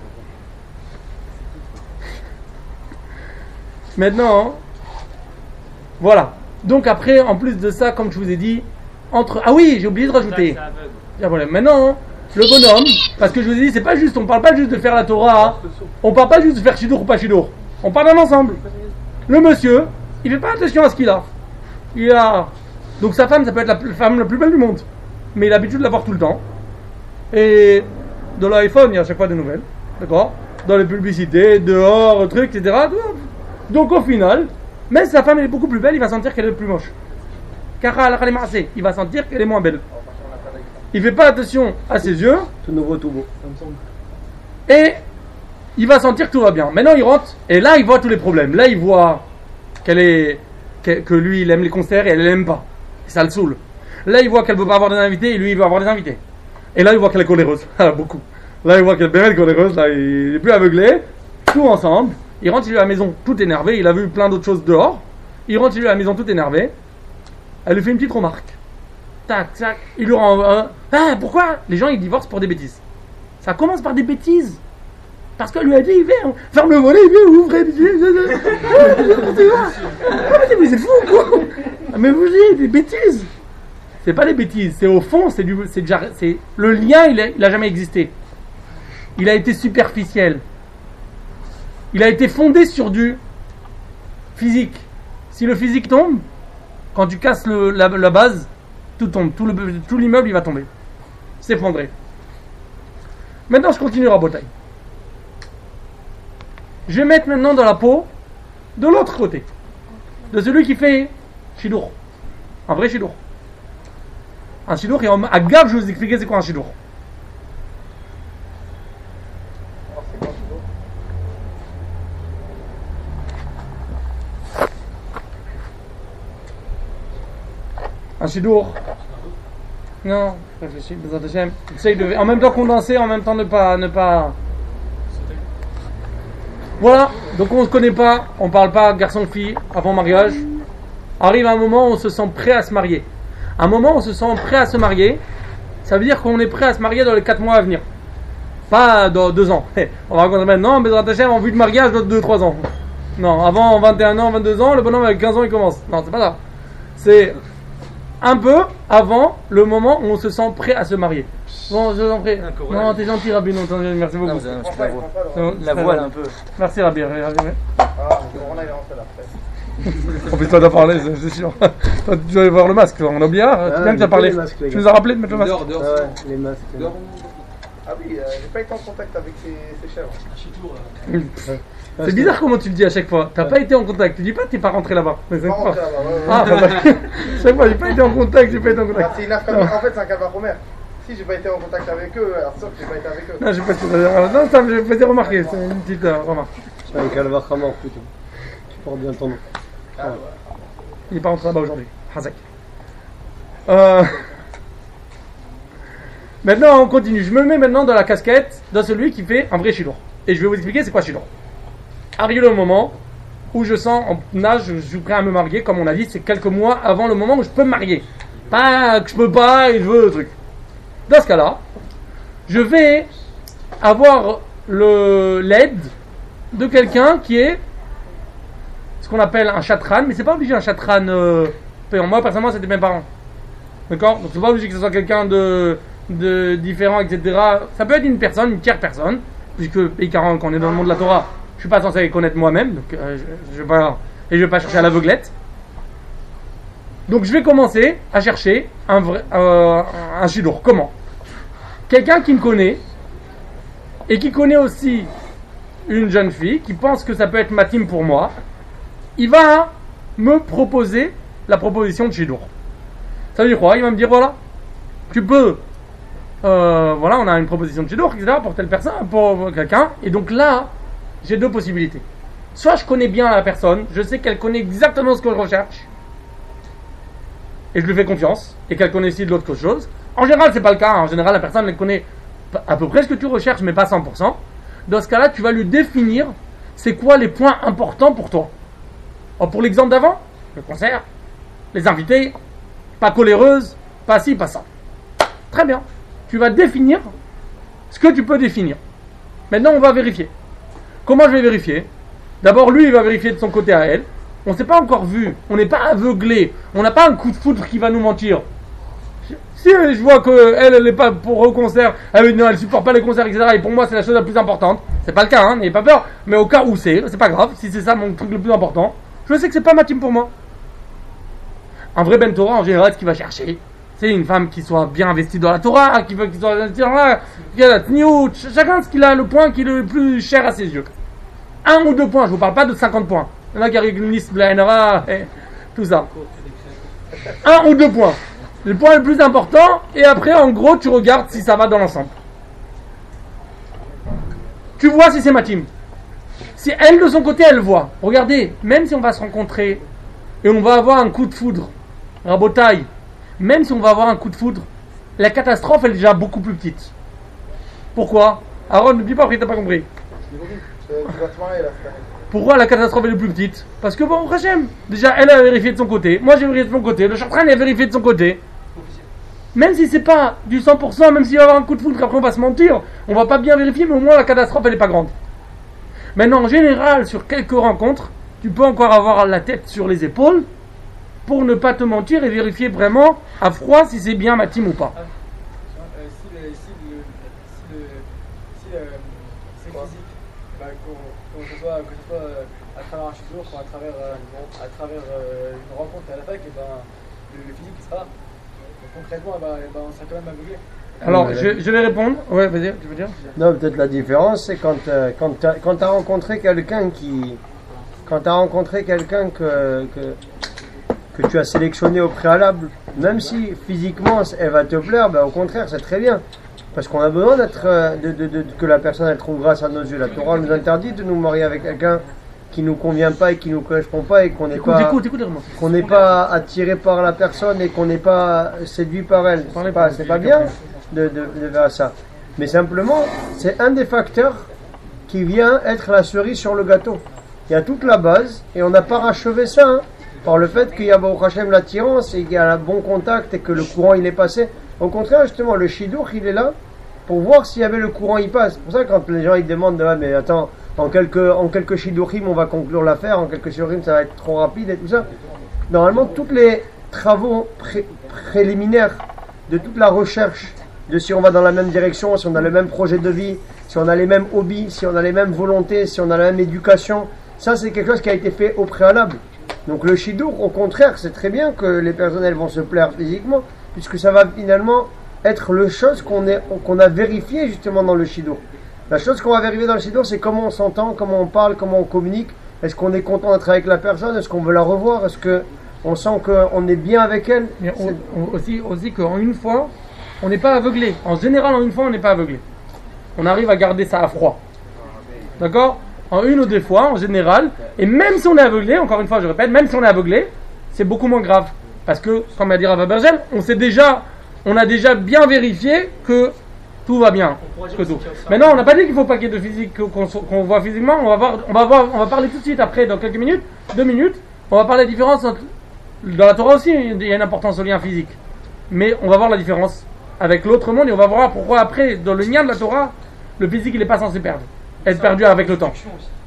Maintenant, voilà. Donc après, en plus de ça, comme je vous ai dit, ah oui, j'ai oublié de rajouter. Maintenant, le bonhomme, parce que je vous ai dit, c'est pas juste, on parle pas juste de faire la Torah, on parle pas juste de faire shidour ou pas shidour. On parle d'un ensemble. Le monsieur, il fait pas attention à ce qu'il a. Donc sa femme, ça peut être la femme la plus belle du monde, mais il a l'habitude de la voir tout le temps. Et dans l'iPhone, il y a à chaque fois des nouvelles, d'accord? Dans les publicités, dehors, trucs, etc. Donc au final, même si sa femme elle est beaucoup plus belle, il va sentir qu'elle est plus moche. Car il va sentir qu'elle est moins belle. Il fait pas attention à ses yeux. Tout nouveau, tout beau. Et il va sentir que tout va bien. Maintenant il rentre et là il voit tous les problèmes. Là il voit que lui il aime les concerts et elle l'aime pas. Et ça le saoule. Là il voit qu'elle veut pas avoir des invités et lui il veut avoir des invités. Et là il voit qu'elle est coléreuse. Beaucoup. Là il voit qu'elle est bien coléreuse. Là il est plus aveuglé. Tout ensemble. Il rentre chez lui à la maison tout énervé. Il a vu plein d'autres choses dehors. Il rentre chez lui à la maison tout énervé. Elle lui fait une petite remarque. Tac, tac. Il lui rend. Pourquoi les gens ils divorcent pour des bêtises? Ça commence par des bêtises. Parce qu'elle lui a dit, viens, ferme le volet, viens, ouvrez les yeux. Mais c'est fou, quoi. Mais vous dites des bêtises. C'est pas des bêtises, c'est au fond, c'est le lien, il a jamais existé. Il a été superficiel. Il a été fondé sur du physique. Si le physique tombe, quand tu casses la base, tout tombe, tout l'immeuble il va tomber, s'effondrer. Maintenant je continue à Rabotai. Je vais mettre maintenant dans la peau de l'autre côté, de celui qui fait shidour, un vrai shidour. Un shidour, et à Gab je vais vous expliquer c'est quoi un shidour. Un shidour. Non, réfléchis, essaye de en même temps condenser, en même temps ne pas. Voilà, donc on ne se connaît pas, on parle pas garçon-fille avant mariage. Arrive un moment où on se sent prêt à se marier. Un moment où on se sent prêt à se marier, ça veut dire qu'on est prêt à se marier dans les 4 mois à venir. Pas dans 2 ans. On va raconter maintenant, mais dans en vue de mariage dans 2-3 ans. Non, avant 21 ans, 22 ans, le bonhomme avec 15 ans il commence. Non, c'est pas ça. C'est un peu avant le moment où on se sent prêt à se marier. Bon, je vous en prie. Non, t'es gentil, Rabbi, non, merci beaucoup. La voile un peu. Merci, Rabbi. Ah, on a rentré là. En plus, toi, t'as parlé, c'est chiant. Toi, tu dois aller voir le masque, on a oublié. Tu viens que t'as parlé. Tu nous as rappelé de mettre le masque. Dehors. Les masques. Ah oui, j'ai pas été en contact avec ces chèvres. C'est bizarre comment tu le dis à chaque fois. T'as pas été en contact. Tu dis pas que t'es pas rentré là-bas. Mais c'est pas. Ah, chaque fois, j'ai pas été en contact. C'est une affaire. En fait, c'est un calvaire Romer. Si j'ai pas été en contact avec eux, alors sauf que j'ai pas été avec eux. Non, j'ai pas été. Non, ça me faisait remarquer. C'est une petite remarque. C'est un calvaire Ramor plutôt. Tu portes bien ton nom. Ah, ouais. Il est pas rentré là-bas aujourd'hui. Hazak. Maintenant, on continue. Je me mets maintenant dans la casquette de celui qui fait un vrai shiloh. Et je vais vous expliquer c'est quoi shiloh. Arrive le moment où je sens en âge, je suis prêt à me marier, comme on a dit, c'est quelques mois avant le moment où je peux me marier. Pas que je peux pas et je veux le truc. Dans ce cas-là, je vais avoir l'aide de quelqu'un qui est ce qu'on appelle un chatran, mais c'est pas obligé un chatran payant. Moi, personnellement, c'était mes parents. D'accord? Donc, c'est pas obligé que ce soit quelqu'un de différent, etc. Ça peut être une personne, une tierce personne, puisque, quand on est dans le monde de la Torah, je suis pas censé les connaître moi-même, donc je vais pas chercher à l'aveuglette. Donc je vais commencer à chercher un shidour. Comment? Quelqu'un qui me connaît et qui connaît aussi une jeune fille qui pense que ça peut être ma team pour moi, il va me proposer la proposition de shidour. Ça veut dire quoi? Il va me dire voilà, tu peux, voilà, on a une proposition de shidour, etc. pour telle personne, pour quelqu'un, et donc là, j'ai 2 possibilités. Soit je connais bien la personne, je sais qu'elle connaît exactement ce que je recherche, et je lui fais confiance, et qu'elle connaît aussi de l'autre chose. En général, c'est pas le cas. En général, la personne elle connaît à peu près ce que tu recherches, mais pas 100%. Dans ce cas-là, tu vas lui définir c'est quoi les points importants pour toi. Alors, pour l'exemple d'avant, le concert, les invités, pas coléreuse, pas ci, pas ça. Très bien. Tu vas définir ce que tu peux définir. Maintenant, on va vérifier. Comment je vais vérifier? D'abord, lui, il va vérifier de son côté à elle. On ne s'est pas encore vu. On n'est pas aveuglé. On n'a pas un coup de foudre qui va nous mentir. Si je vois qu'elle n'est pas pour au concert, elle ne supporte pas les concerts, etc. Et pour moi, c'est la chose la plus importante. C'est pas le cas, hein, n'ayez pas peur. Mais au cas où c'est pas grave. Si c'est ça mon truc le plus important, je sais que c'est pas ma team pour moi. Un vrai Ben Torah, en général, ce qu'il va chercher, c'est une femme qui soit bien investie dans la Torah, qui soit investie dans qui a la tniout, chacun ce qu'il a, le point qui est le plus cher à ses yeux. 1 ou 2 points, je vous parle pas de 50 points. Il y en a qui arrivent une liste, et tout ça. 1 ou 2 points. Le point le plus important, et après, en gros, tu regardes si ça va dans l'ensemble. Tu vois si c'est ma team. Si elle, de son côté, elle voit. Regardez, même si on va se rencontrer, et on va avoir un coup de foudre, rabotaille, même si on va avoir un coup de foudre, la catastrophe, elle est déjà beaucoup plus petite. Pourquoi? Aaron, ne dis pas après, t'as pas compris. Pourquoi la catastrophe est plus petite? Parce que bon, Hachem, déjà elle a vérifié de son côté, moi j'ai vérifié de mon côté, le Chartrain a vérifié de son côté. Même si c'est pas du 100%, même s'il va y avoir un coup de foudre, après on va se mentir, on va pas bien vérifier, mais au moins la catastrophe elle est pas grande. Maintenant, en général, sur quelques rencontres, tu peux encore avoir la tête sur les épaules pour ne pas te mentir et vérifier vraiment à froid si c'est bien ma team ou pas. C'est physique, que ce soit à travers un chidour ou à travers une rencontre à la fac, le physique il sera là. Donc, concrètement, on sera quand même aveuglé. Alors, je vais répondre. Ouais, vas-y, tu veux dire? Non, peut-être la différence, c'est quand tu as rencontré quelqu'un que tu as sélectionné au préalable, même si physiquement elle va te plaire, au contraire, c'est très bien. Parce qu'on a besoin que la personne elle trouve grâce à nos yeux. La Torah nous interdit de nous marier avec quelqu'un qui nous convient pas et qui nous correspond pas et qu'on n'est pas attiré par la personne et qu'on n'est pas séduit par elle. C'est pas bien de faire ça. Mais simplement, c'est un des facteurs qui vient être la cerise sur le gâteau. Il y a toute la base et on n'a pas rachevé ça par le fait qu'il y a Baruch Hashem l'attirance et qu'il y a un bon contact et que le courant il est passé. Au contraire, justement, le shidour il est là pour voir s'il y avait le courant il passe. C'est pour ça que quand les gens ils demandent mais attends, en quelques shidurim on va conclure l'affaire, en quelques shidurim ça va être trop rapide et tout ça. Normalement, tous les travaux préliminaires de toute la recherche de si on va dans la même direction, si on a le même projet de vie, si on a les mêmes hobbies, si on a les mêmes volontés, si on a la même éducation, ça c'est quelque chose qui a été fait au préalable. Donc le shidour, au contraire, c'est très bien que les personnes elles vont se plaire physiquement, puisque ça va finalement être le chose qu'on a vérifié justement dans le shidour. La chose qu'on va vérifier dans le shidour, c'est comment on s'entend, comment on parle, comment on communique. Est-ce qu'on est content d'être avec la personne? Est-ce qu'on veut la revoir? Est-ce qu'on sent qu'on est bien avec elle? Mais aussi qu'en une fois, on n'est pas aveuglé. En général, en une fois, on n'est pas aveuglé. On arrive à garder ça à froid. D'accord? En une ou deux fois, en général. Et même si on est aveuglé, encore une fois, je répète, même si on est aveuglé, c'est beaucoup moins grave. Parce que, comme a dit Rav Abergel, on a déjà bien vérifié que tout va bien. Maintenant, on n'a pas dit qu'il faut pas qu'il y ait de physique qu'on voit physiquement. On va parler tout de suite après, dans quelques minutes, 2 minutes. On va parler de la différence entre, dans la Torah aussi, il y a une importance au lien physique. Mais on va voir la différence avec l'autre monde et on va voir pourquoi après, dans le lien de la Torah, le physique il n'est pas censé être perdu avec le temps.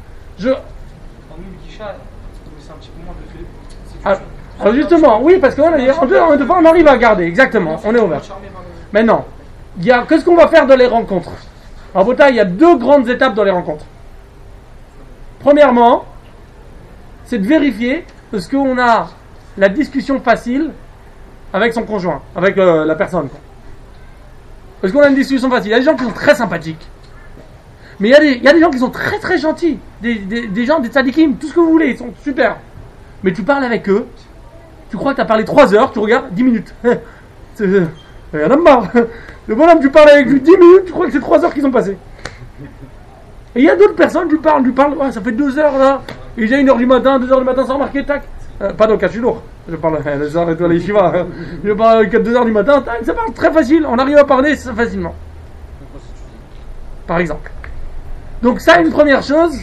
Alors justement, oui, parce qu'on on arrive à garder, exactement, on est ouvert. Maintenant, qu'est-ce qu'on va faire dans les rencontres? En Bota, il y a 2 grandes étapes dans les rencontres. Premièrement, c'est de vérifier est-ce qu'on a la discussion facile avec son conjoint, avec la personne. Est-ce qu'on a une discussion facile? Il y a des gens qui sont très sympathiques. Mais il y a des gens qui sont très très gentils. Des gens, des tzadikim, tout ce que vous voulez, ils sont super. Mais tu parles avec eux, tu crois que tu as parlé 3 heures, tu regardes 10 minutes. Il y en a marre. Le bonhomme, tu parles avec lui 10 minutes, tu crois que c'est 3 heures qui sont passées. Et il y a d'autres personnes, tu parles, ça fait 2 heures là. Et il y a 1h du matin, 2 heures du matin sans remarquer, tac. Pas dans le cas, je suis lourd. Je parle les heures et toi les chivas. Je parle à 2 heures du matin, tac, ça parle très facile. On arrive à parler facilement. Par exemple. Donc ça, une première chose.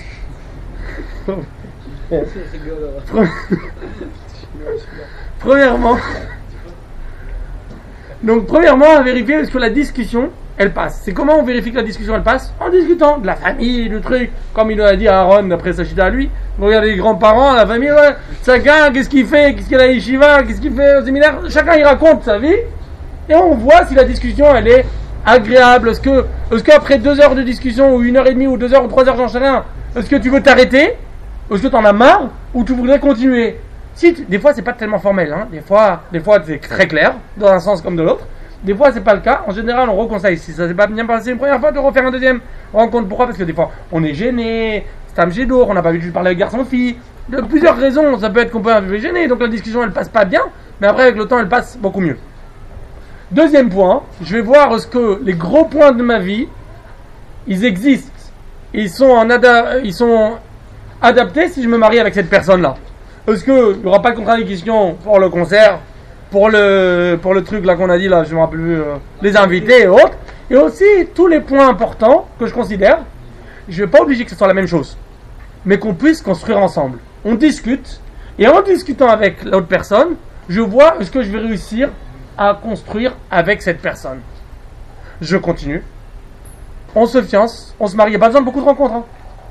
Premièrement, à vérifier est-ce que la discussion, elle passe. C'est comment on vérifie que la discussion, elle passe? En discutant de la famille, du truc. Comme il nous a dit à Aaron, d'après sa chita à lui. Regardez les grands-parents, la famille, ouais. Chacun, qu'est-ce qu'il fait? Qu'est-ce qu'il a à Yeshiva? Qu'est-ce qu'il fait au séminaire? Chacun, il raconte sa vie. Et on voit si la discussion, elle est agréable. Est-ce que après 2 heures de discussion, ou 1h30, ou 2 heures, ou 3 heures, j'en sais rien, est-ce que tu veux t'arrêter? Est-ce que tu en as marre? Ou tu voudrais continuer? Des fois, c'est pas tellement formel. Hein. Des fois, c'est très clair, dans un sens comme de l'autre. Des fois, c'est pas le cas. En général, on reconseille. Si ça s'est pas bien passé une première fois, de refaire un deuxième rencontre. Pourquoi? Parce que des fois, on est gêné, c'est un gédour, on n'a pas vu de parler avec garçon-fille. De plusieurs raisons, ça peut être qu'on peut être gêné. Donc la discussion, elle passe pas bien. Mais après, avec le temps, elle passe beaucoup mieux. Deuxième point, je vais voir est-ce que les gros points de ma vie, ils existent. Ils sont adaptés si je me marie avec cette personne-là. Est-ce qu'il n'y aura pas de contradiction pour le concert, pour le truc là qu'on a dit là, je me rappelle plus, les invités et autres, et aussi tous les points importants que je considère, je ne vais pas obliger que ce soit la même chose, mais qu'on puisse construire ensemble. On discute, et en discutant avec l'autre personne, je vois est-ce que je vais réussir à construire avec cette personne. Je continue, on se fiance, on se marie, il n'y a pas besoin de beaucoup de rencontres. Hein.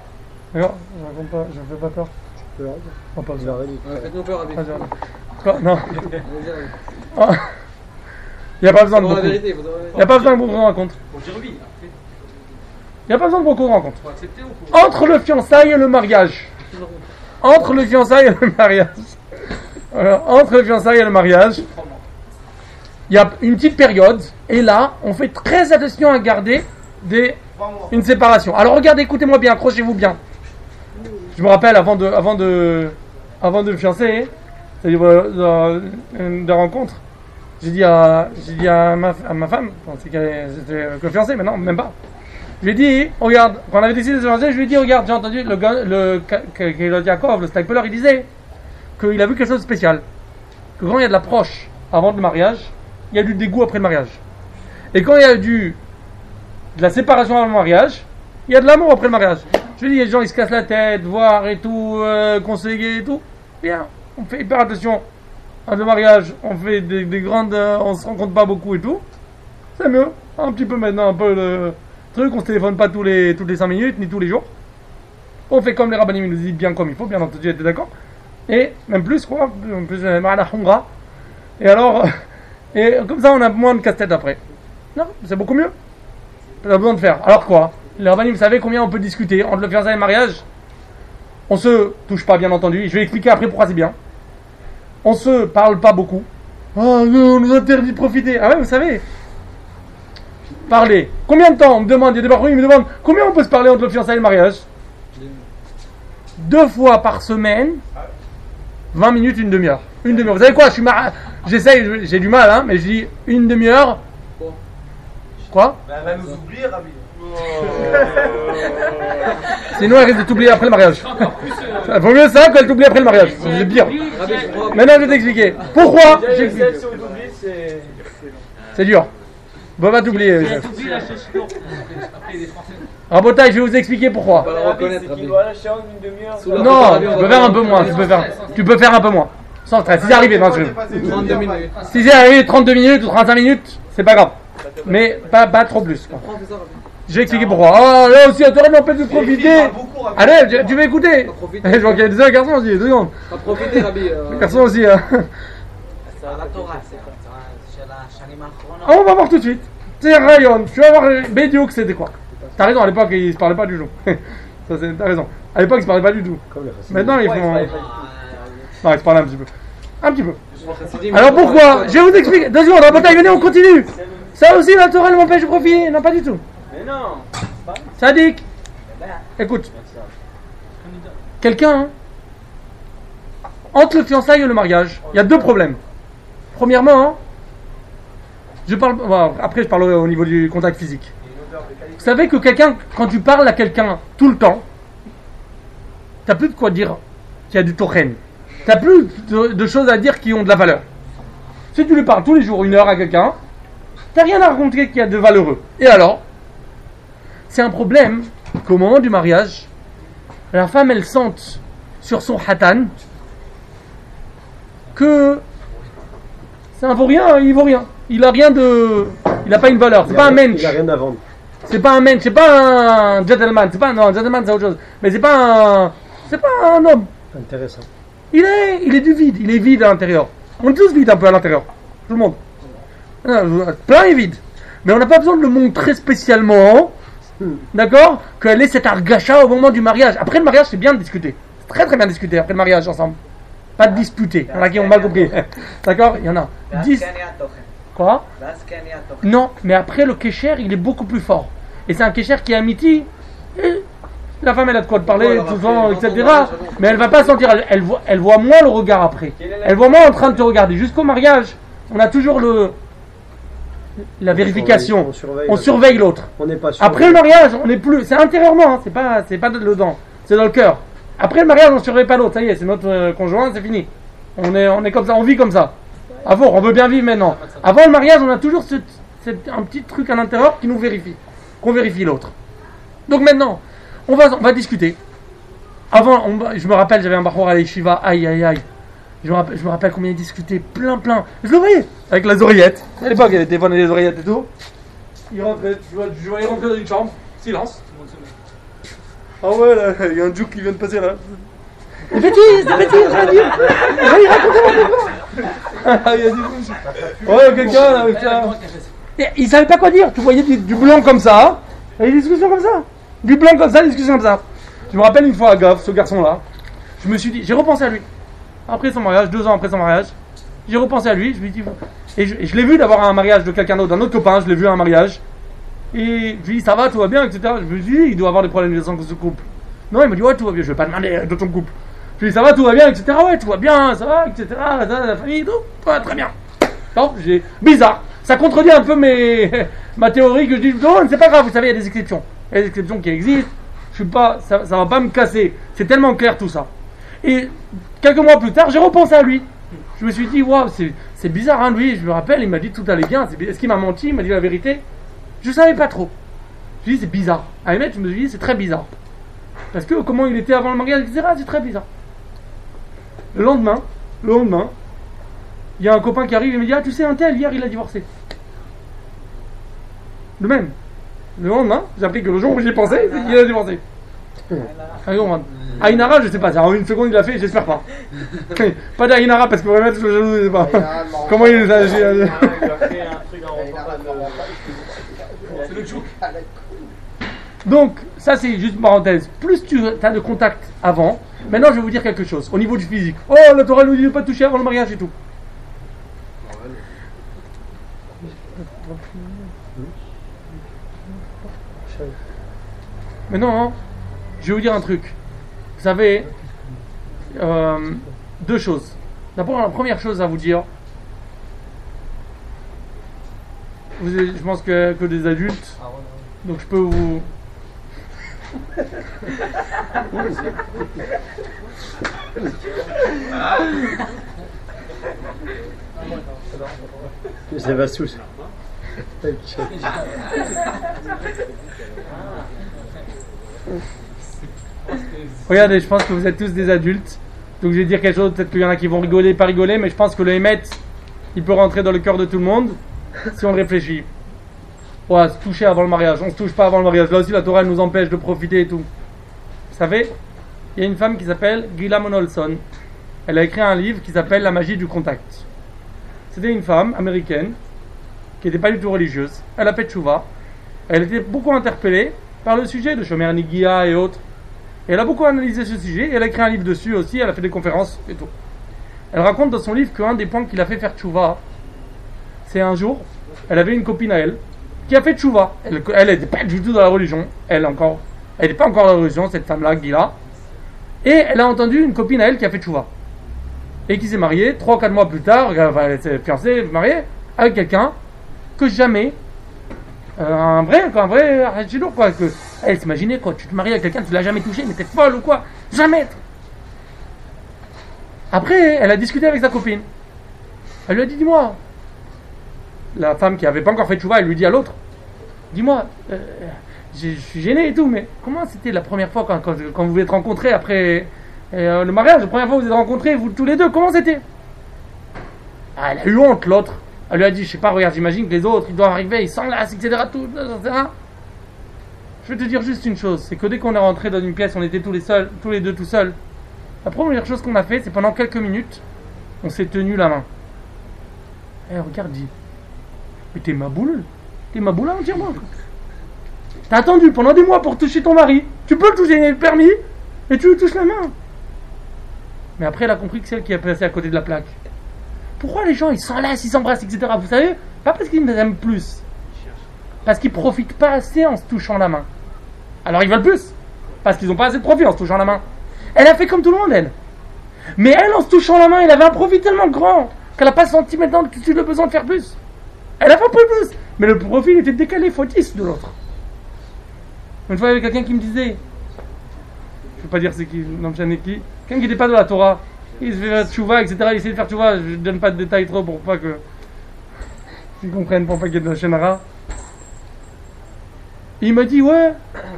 D'accord, je raconte pas, je fais pas peur. Oh, pas besoin. Faites-nous peur, Rabbi. Quoi? Non. Oh. Il n'y a pas besoin de beaucoup. Il n'y a pas besoin de beaucoup de rencontres. Il n'y a pas besoin de beaucoup de rencontres. Entre le fiançailles et le mariage. Entre le fiançailles et le mariage. Alors, entre le fiançailles et le mariage, il y a une petite période. Et là, on fait très attention à garder une séparation. Alors regardez, écoutez-moi bien, accrochez-vous bien. Je me rappelle avant de me fiancer, c'est-à-dire de rencontre, j'ai dit à ma femme, c'était que fiancé, mais non, même pas. Je lui ai dit, regarde, quand on avait décidé de se fiancer, je lui ai dit, regarde, j'ai entendu le Yaakov, le Stapler, il disait qu'il a vu quelque chose de spécial. Que quand il y a de l'approche avant le mariage, il y a du dégoût après le mariage. Et quand il y a de la séparation avant le mariage, il y a de l'amour après le mariage. Je lui ai dit, les gens ils se cassent la tête, voir et tout, conseiller et tout. Bien, on fait hyper attention à le mariage, on fait des grandes, on se rencontre pas beaucoup et tout. C'est mieux, un petit peu maintenant, un peu le truc, on se téléphone pas toutes les 5 minutes, ni tous les jours. On fait comme les rabbinim nous disent, bien comme il faut, bien entendu, t'es d'accord. Et même plus, quoi, en plus, et alors, et comme ça on a moins de casse-tête après. Non, c'est beaucoup mieux. On a besoin de faire. Alors quoi? Les rabbinim, vous savez combien on peut discuter entre le fiançailles et le mariage? On se touche pas, bien entendu. Je vais expliquer après pourquoi c'est bien. On se parle pas beaucoup. Oh, on nous interdit de profiter. Ah ouais, vous savez. Parler. Combien de temps? On me demande, il y a des barreaux, ils me demandent combien on peut se parler entre le fiançailles et le mariage? 2 fois par semaine, 20 minutes, une demi-heure. Une demi-heure. Vous savez quoi? J'essaye, j'ai du mal, hein, mais je dis une demi-heure. Quoi? Elle va nous oublier, Rabbi. Sinon elle risque de t'oublier après le mariage. Il vaut mieux ça qu'elle t'oublie après le mariage. C'est le pire. Maintenant je vais t'expliquer. Pourquoi? C'est dur. Bon, va t'oublier. Rabotaille, je vais vous expliquer pourquoi. Non, tu peux faire un peu moins. Tu peux faire un peu moins. Sans stress. Si c'est arrivé, non, si c'est arrivé 32 minutes ou 35 minutes, c'est pas grave. Mais pas trop plus. Je vais expliquer pourquoi. Oh là aussi, la Torah m'empêche de profiter. Allez, tu vas écouter. Je vois qu'il y a des garçons aussi, 2 secondes. Pas profiter, Rabbi. Les garçons aussi. On va voir tout de suite. C'est Rayon. Tu vas voir Bédiouk, c'était quoi? T'as raison, à l'époque, ils se parlaient pas du tout. T'as raison. À l'époque, ils se parlaient pas du tout. Maintenant, ils font. Non, ils se parlaient un petit peu. Un petit peu. Alors pourquoi? Je vais vous expliquer. 2 secondes, Rabotaille, venez, on continue. Ça aussi, la Torah m'empêche de profiter. Non, pas du tout. Mais non. Sadik, écoute. Quelqu'un, entre le fiançailles et le mariage, il y a 2 problèmes. Premièrement, après je parle au niveau du contact physique. Vous savez que quelqu'un, quand tu parles à quelqu'un tout le temps, t'as plus de quoi dire qu'il y a du tochen. T'as plus de choses à dire qui ont de la valeur. Si tu lui parles tous les jours 1 heure à quelqu'un, t'as rien à raconter qui a de valeureux. Et alors, c'est un problème qu'au moment du mariage, la femme elle sente sur son hatan que ça ne vaut rien, il vaut rien. Il a rien de, il a pas une valeur. C'est pas un mensch. Il a rien à vendre. C'est pas un mensch. C'est pas un gentleman. C'est pas un gentleman, c'est autre chose. Mais c'est pas un homme. Intéressant. Il est du vide. Il est vide à l'intérieur. On est tous vides un peu à l'intérieur. Tout le monde. Plein et vide. Mais on n'a pas besoin de le montrer spécialement. D'accord? Qu'elle ait cet argacha au moment du mariage. Après le mariage, c'est bien de discuter. C'est très très bien de discuter après le mariage ensemble. Pas de disputer. Il y en a qui ont mal compris. D'accord? Il y en a. 10. Quoi? Non, mais après le kécher, il est beaucoup plus fort. Et c'est un kécher qui est amitié. La femme, elle a de quoi te parler, tout le temps, etc. Mais elle va pas sentir. Elle voit moins le regard après. Elle voit moins en train de te regarder. Jusqu'au mariage, on a toujours la vérification. On surveille l'autre. Après le mariage, on n'est plus. C'est intérieurement, hein, c'est pas dedans. C'est dans le cœur. Après le mariage, on surveille pas l'autre. Ça y est, c'est notre conjoint, c'est fini. On est comme ça, on vit comme ça. Avant, on veut bien vivre maintenant. Avant le mariage, on a toujours un petit truc à l'intérieur qui nous vérifie. Qu'on vérifie l'autre. Donc maintenant, on va discuter. Avant, je me rappelle, j'avais un barreau à l'Yeshiva, aïe. Je me rappelle combien il discutait, plein. Je le voyais, avec les oreillettes. À l'époque, il y avait des téléphones et les oreillettes et tout. Il rentrait, je voyais rentrer dans une chambre, silence. Ah ouais, là, il y a un juke qui vient de passer là. Des bêtises, rien dire. Allez, racontez-moi. Il a dit ouais, quelqu'un là, ça. Il savait pas quoi dire. Tu voyais du blanc comme ça. Et des discussions comme ça. Du blanc comme ça, des discussions comme ça. Je me rappelle une fois à Gave, ce garçon-là, je me suis dit, j'ai repensé à lui. Après son mariage, 2 ans après son mariage, j'ai repensé à lui, je me dis, et je l'ai vu d'abord à un mariage de quelqu'un d'autre, d'un autre copain, je l'ai vu à un mariage. Et je lui dis, ça va, tout va bien, etc. Je me dis, il doit avoir des problèmes dans son couple. Non, il me dit, ouais, tout va bien, je vais pas demander de ton couple. Je lui dis, ça va, tout va bien, etc. Ouais, tout va bien, ça va, etc. La famille, tout va très bien. Non, bizarre. Ça contredit un peu ma théorie que je dis, non, c'est pas grave, vous savez, il y a des exceptions. Il y a des exceptions qui existent. Ça va pas me casser. C'est tellement clair tout ça. Et quelques mois plus tard, j'ai repensé à lui. Je me suis dit, waouh, c'est bizarre, hein, lui. Je me rappelle, il m'a dit tout allait bien. Est-ce qu'il m'a menti? Il m'a dit la vérité. Je savais pas trop. Je me suis dit, c'est bizarre. À émettre, je me suis dit, c'est très bizarre. Parce que comment il était avant le mariage, etc., c'est très bizarre. Le lendemain, il y a un copain qui arrive et me dit, ah, tu sais, un tel, hier, il a divorcé. Le même. Le lendemain, j'ai appris que le jour où j'y ai pensé, il a divorcé. Ainara, je sais pas, en une seconde il l'a fait, j'espère pas. Pas d'Ainara parce que vraiment je suis jaloux, je sais pas. Comment il nous a agi. C'est le joke. Donc, ça c'est juste une parenthèse. Plus tu as de contact avant, maintenant je vais vous dire quelque chose au niveau du physique. Oh, la Torah nous dit de ne pas toucher avant le mariage et tout. Mais non, je vais vous dire un truc. Vous savez, 2 choses. D'abord, la première chose à vous dire, je pense que des adultes, donc je peux vous... C'est Vassous. Regardez, je pense que vous êtes tous des adultes. Donc je vais dire quelque chose, peut-être qu'il y en a qui vont rigoler, pas rigoler, mais je pense que le Hémet, il peut rentrer dans le cœur de tout le monde si on réfléchit. Ouais, se toucher avant le mariage, on se touche pas avant le mariage. Là aussi la Torah nous empêche de profiter et tout. Vous savez, il y a une femme qui s'appelle Gila Monolson. Elle a écrit un livre qui s'appelle La magie du contact. C'était une femme américaine qui n'était pas du tout religieuse. Elle a fait tchouva. Elle était beaucoup interpellée par le sujet de Shomer Nigia et autres. Et elle a beaucoup analysé ce sujet et elle a écrit un livre dessus aussi. Elle a fait des conférences et tout. Elle raconte dans son livre qu'un des points qui l'a fait faire tchouva, c'est un jour, elle avait une copine à elle qui a fait tchouva. Elle n'était pas du tout dans la religion. Elle n'était pas encore dans la religion, cette femme-là, Gila. Et elle a entendu une copine à elle qui a fait tchouva. Et qui s'est mariée 3-4 mois plus tard, elle s'est fiancée, mariée, avec quelqu'un que jamais, un vrai chidour, quoi. Que, elle s'imaginait, quoi, tu te maries avec quelqu'un, tu l'as jamais touché, mais t'es folle ou quoi? Jamais! Après, elle a discuté avec sa copine. Elle lui a dit, dis-moi, la femme qui avait pas encore fait tchouva, elle lui dit à l'autre, dis-moi, je suis gêné et tout, mais comment c'était la première fois quand vous vous êtes rencontrés après le mariage, la première fois que vous vous êtes rencontrés, vous tous les deux, comment c'était? Ah, elle a eu honte, l'autre. Elle lui a dit, je sais pas, regarde, j'imagine que les autres, ils doivent arriver, ils s'enlacent, etc. etc. Je vais te dire juste une chose, c'est que dès qu'on est rentré dans une pièce, on était tous les deux tout seuls. La première chose qu'on a fait, c'est pendant quelques minutes, on s'est tenu la main. Regarde, dis, mais t'es ma boule entièrement. T'as attendu pendant des mois pour toucher ton mari. Tu peux le toucher, il y a le permis, et tu lui touches la main. Mais après, elle a compris que c'est elle qui a passé à côté de la plaque. Pourquoi les gens, ils s'enlacent, ils s'embrassent, etc. Vous savez, pas parce qu'ils aiment plus. Parce qu'ils profitent pas assez en se touchant la main. Alors ils veulent plus. Parce qu'ils n'ont pas assez de profit en se touchant la main. Elle a fait comme tout le monde, elle. Mais elle, en se touchant la main, elle avait un profit tellement grand qu'elle n'a pas senti maintenant tout de suite le besoin de faire plus. Elle a fait un peu plus. Mais le profil était décalé fois 10 de l'autre. Une fois, il y avait quelqu'un qui me disait, je ne vais pas dire c'est qui, non, je sais qui, quelqu'un qui n'était pas de la Torah. Il se fait tchouva, etc. Il essaie de faire tchouva. Je ne donne pas de détails trop pour pas que. Ils comprennent, pour pas qu'il y ait de la chénara. Il m'a dit, ouais.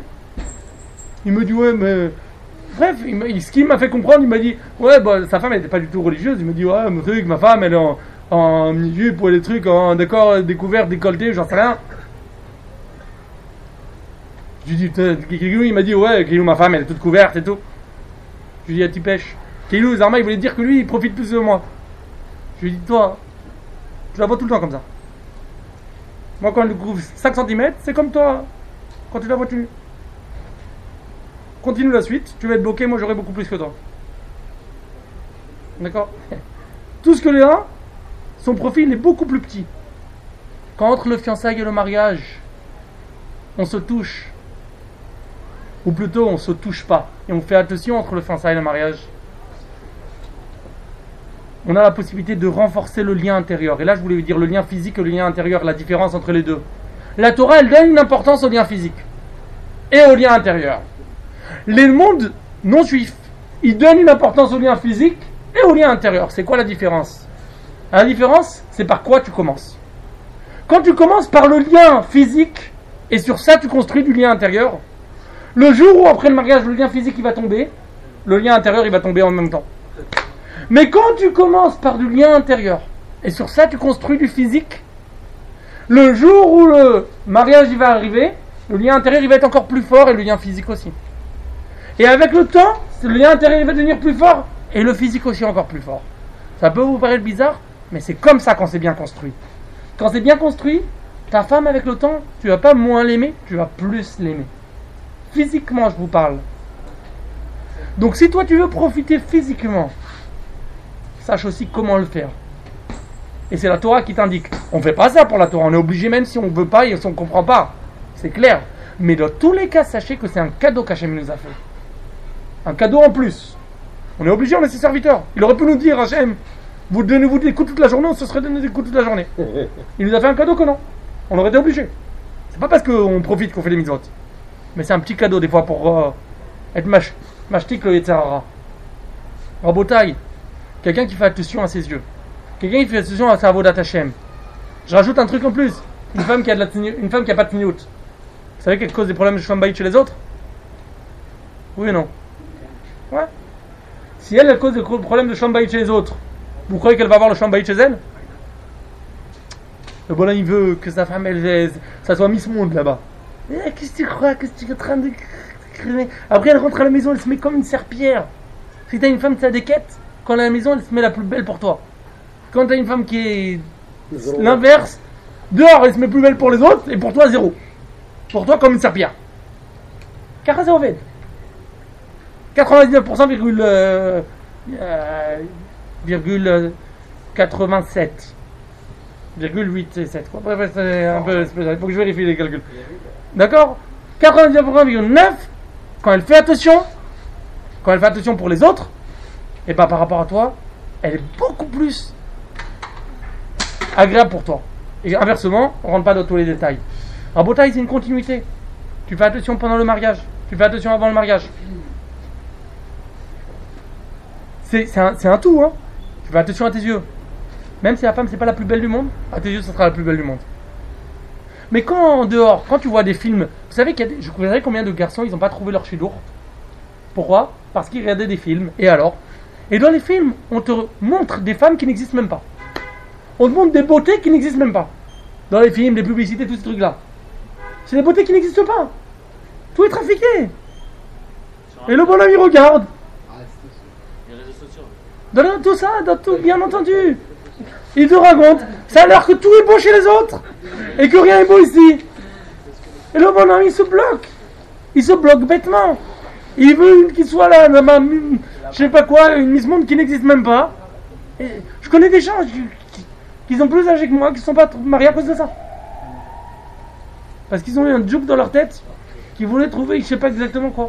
Mais. Bref, ce qui m'a fait comprendre, il m'a dit, ouais, bah, sa femme, elle n'était pas du tout religieuse. Il m'a dit, ouais, mon truc, ma femme, elle est en mini-jupe pour les trucs, en décor, découvert, décolleté, j'en sais rien. Je lui dis, Keilou, il m'a dit, ouais, Keilou, ma femme, elle est toute couverte et tout. Je lui dis, tu pêches. Keilou, Zarma, il voulait dire que lui, il profite plus de moi. Je lui dis, toi, tu la vois tout le temps comme ça. Moi, quand elle couvre 5 cm, c'est comme toi, quand tu la vois tu. Continue la suite, tu vas être bloqué, moi j'aurai beaucoup plus que toi. D'accord? Tout ce que là, son profil est beaucoup plus petit. Quand entre le fiançailles et le mariage, on se touche. Ou plutôt, on se touche pas. Et on fait attention entre le fiançailles et le mariage. On a la possibilité de renforcer le lien intérieur. Et là, je voulais vous dire le lien physique et le lien intérieur, la différence entre les deux. La Torah, elle donne une importance au lien physique et au lien intérieur. Les mondes non juifs, ils donnent une importance au lien physique et au lien intérieur. C'est quoi la différence? La différence, c'est par quoi tu commences. Quand tu commences par le lien physique, et sur ça tu construis du lien intérieur, le jour où après le mariage, le lien physique il va tomber, le lien intérieur il va tomber en même temps. Mais quand tu commences par du lien intérieur, et sur ça tu construis du physique, le jour où le mariage il va arriver, le lien intérieur il va être encore plus fort et le lien physique aussi. Et avec le temps, le lien intérieur il va devenir plus fort et le physique aussi encore plus fort. Ça peut vous paraître bizarre, mais c'est comme ça quand c'est bien construit. Quand c'est bien construit, ta femme avec le temps, tu vas pas moins l'aimer, tu vas plus l'aimer. Physiquement, je vous parle. Donc si toi tu veux profiter physiquement, sache aussi comment le faire. Et c'est la Torah qui t'indique. On ne fait pas ça pour la Torah, on est obligé même si on ne veut pas et si on ne comprend pas. C'est clair. Mais dans tous les cas, sachez que c'est un cadeau qu'Hachem nous a fait. Un cadeau en plus. On est obligé, on est ses serviteurs. Il aurait pu nous dire, Hachem, vous donnez-vous des coups toute la journée, on se serait donné des coups toute la journée. Il nous a fait un cadeau que non. On aurait été obligé. C'est pas parce qu'on profite qu'on fait des mitzvot. Mais c'est un petit cadeau des fois pour être mashtik le Yetzirah. Rabotai, quelqu'un qui fait attention à ses yeux. Quelqu'un qui fait attention à sa avodat Hachem. Je rajoute un truc en plus. Une femme qui a pas de tignout. Vous savez qu'elle cause des problèmes de shambhaït chez les autres? Oui ou non? Ouais. Si elle cause des problèmes de shambhaït chez les autres, vous croyez qu'elle va avoir le shambhaït chez elle? Le bonhomme il veut que sa femme ça soit Miss Monde là-bas. Qu'est-ce que tu crois? Qu'est-ce que tu es en train de créer? Après elle rentre à la maison, elle se met comme une serpillère. Si t'as une femme qui a des quêtes, quand elle est à la maison, elle se met la plus belle pour toi. Quand t'as une femme qui est l'inverse, dehors elle se met plus belle pour les autres et pour toi zéro. Pour toi comme une serpillère. Car c'est au fait. 99% virgule 87. 8 et 7 quoi. Bref, c'est un peu spécial. Il faut que je vérifie les calculs. D'accord? 99,9 quand elle fait attention pour les autres, et pas par rapport à toi, elle est beaucoup plus agréable pour toi. Et inversement, on rentre pas dans tous les détails. Rabotai, c'est une continuité. Tu fais attention pendant le mariage, tu fais attention avant le mariage. C'est un tout, hein. Tu fais attention à tes yeux. Même si la femme c'est pas la plus belle du monde, à tes yeux ça sera la plus belle du monde. Mais quand en dehors, quand tu vois des films, vous savez je verrai combien de garçons ils n'ont pas trouvé leur chidour. Pourquoi? Parce qu'ils regardaient des films. Et alors? Et dans les films, on te montre des femmes qui n'existent même pas. On te montre des beautés qui n'existent même pas. Dans les films, les publicités, tous ces trucs-là. C'est des beautés qui n'existent pas. Tout est trafiqué. Et le bonhomme il regarde. Les réseaux sociaux. Dans tout ça, dans tout, bien entendu. Il te raconte, ça a l'air que tout est beau chez les autres et que rien est beau ici. Et le bonhomme il se bloque. Il se bloque bêtement. Il veut qu'il soit là, je sais pas quoi, une Miss Monde qui n'existe même pas. Et je connais des gens qui sont plus âgés que moi, qui ne sont pas mariés à cause de ça. Parce qu'ils ont eu un joke dans leur tête, qu'ils voulaient trouver, je sais pas exactement quoi.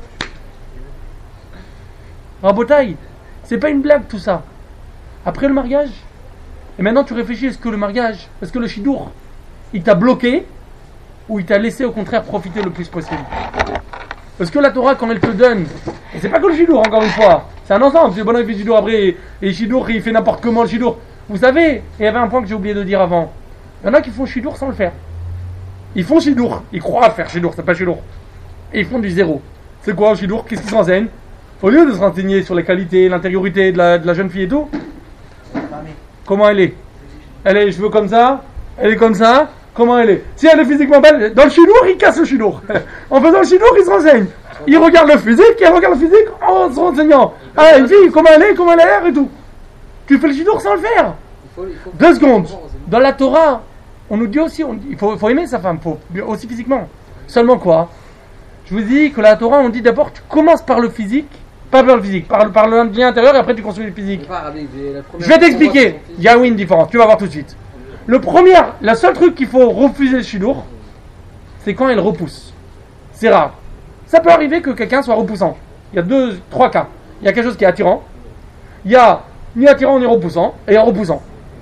Rabotai, c'est pas une blague tout ça. Après le mariage, et maintenant tu réfléchis, est-ce que le mariage, est-ce que le shidour, il t'a bloqué, ou il t'a laissé au contraire profiter le plus possible? Parce que la Torah, quand elle te donne, et c'est pas que le shidour, encore une fois, c'est un ensemble, c'est bon, il fait shidour après, et le shidour, il fait n'importe comment le shidour. Vous savez, il y avait un point que j'ai oublié de dire avant. Il y en a qui font shidour sans le faire. Ils font shidour, ils croient faire shidour, c'est pas shidour. Et ils font du zéro. C'est quoi le shidour? Qu'est-ce qu'ils s'enseignent? Au lieu de se renseigner sur les qualités, l'intériorité de la jeune fille et tout, comment elle est? Elle est cheveux comme ça, elle est comme ça, comment elle est. Si elle est physiquement belle, dans le chidour, il casse le chidour. En faisant le chidour, il se renseigne. Il regarde le physique, il regarde le physique en se renseignant. Ah, une fille, comment elle a l'air et tout. Tu fais le chidour sans le faire. 2 secondes. Dans la Torah, on nous dit aussi, il faut aimer sa femme, aussi physiquement. Seulement quoi? Je vous dis que la Torah, on dit d'abord, tu commences par le physique, pas par le physique, par le bien intérieur et après tu construis le physique. Je vais t'expliquer. Il y a une différence, tu vas voir tout de suite. La seule truc qu'il faut refuser le chidour, c'est quand elle repousse. C'est rare. Ça peut arriver que quelqu'un soit repoussant. Il y a 3 cas. Il y a quelque chose qui est attirant. Il y a ni attirant ni repoussant. Et un repoussant.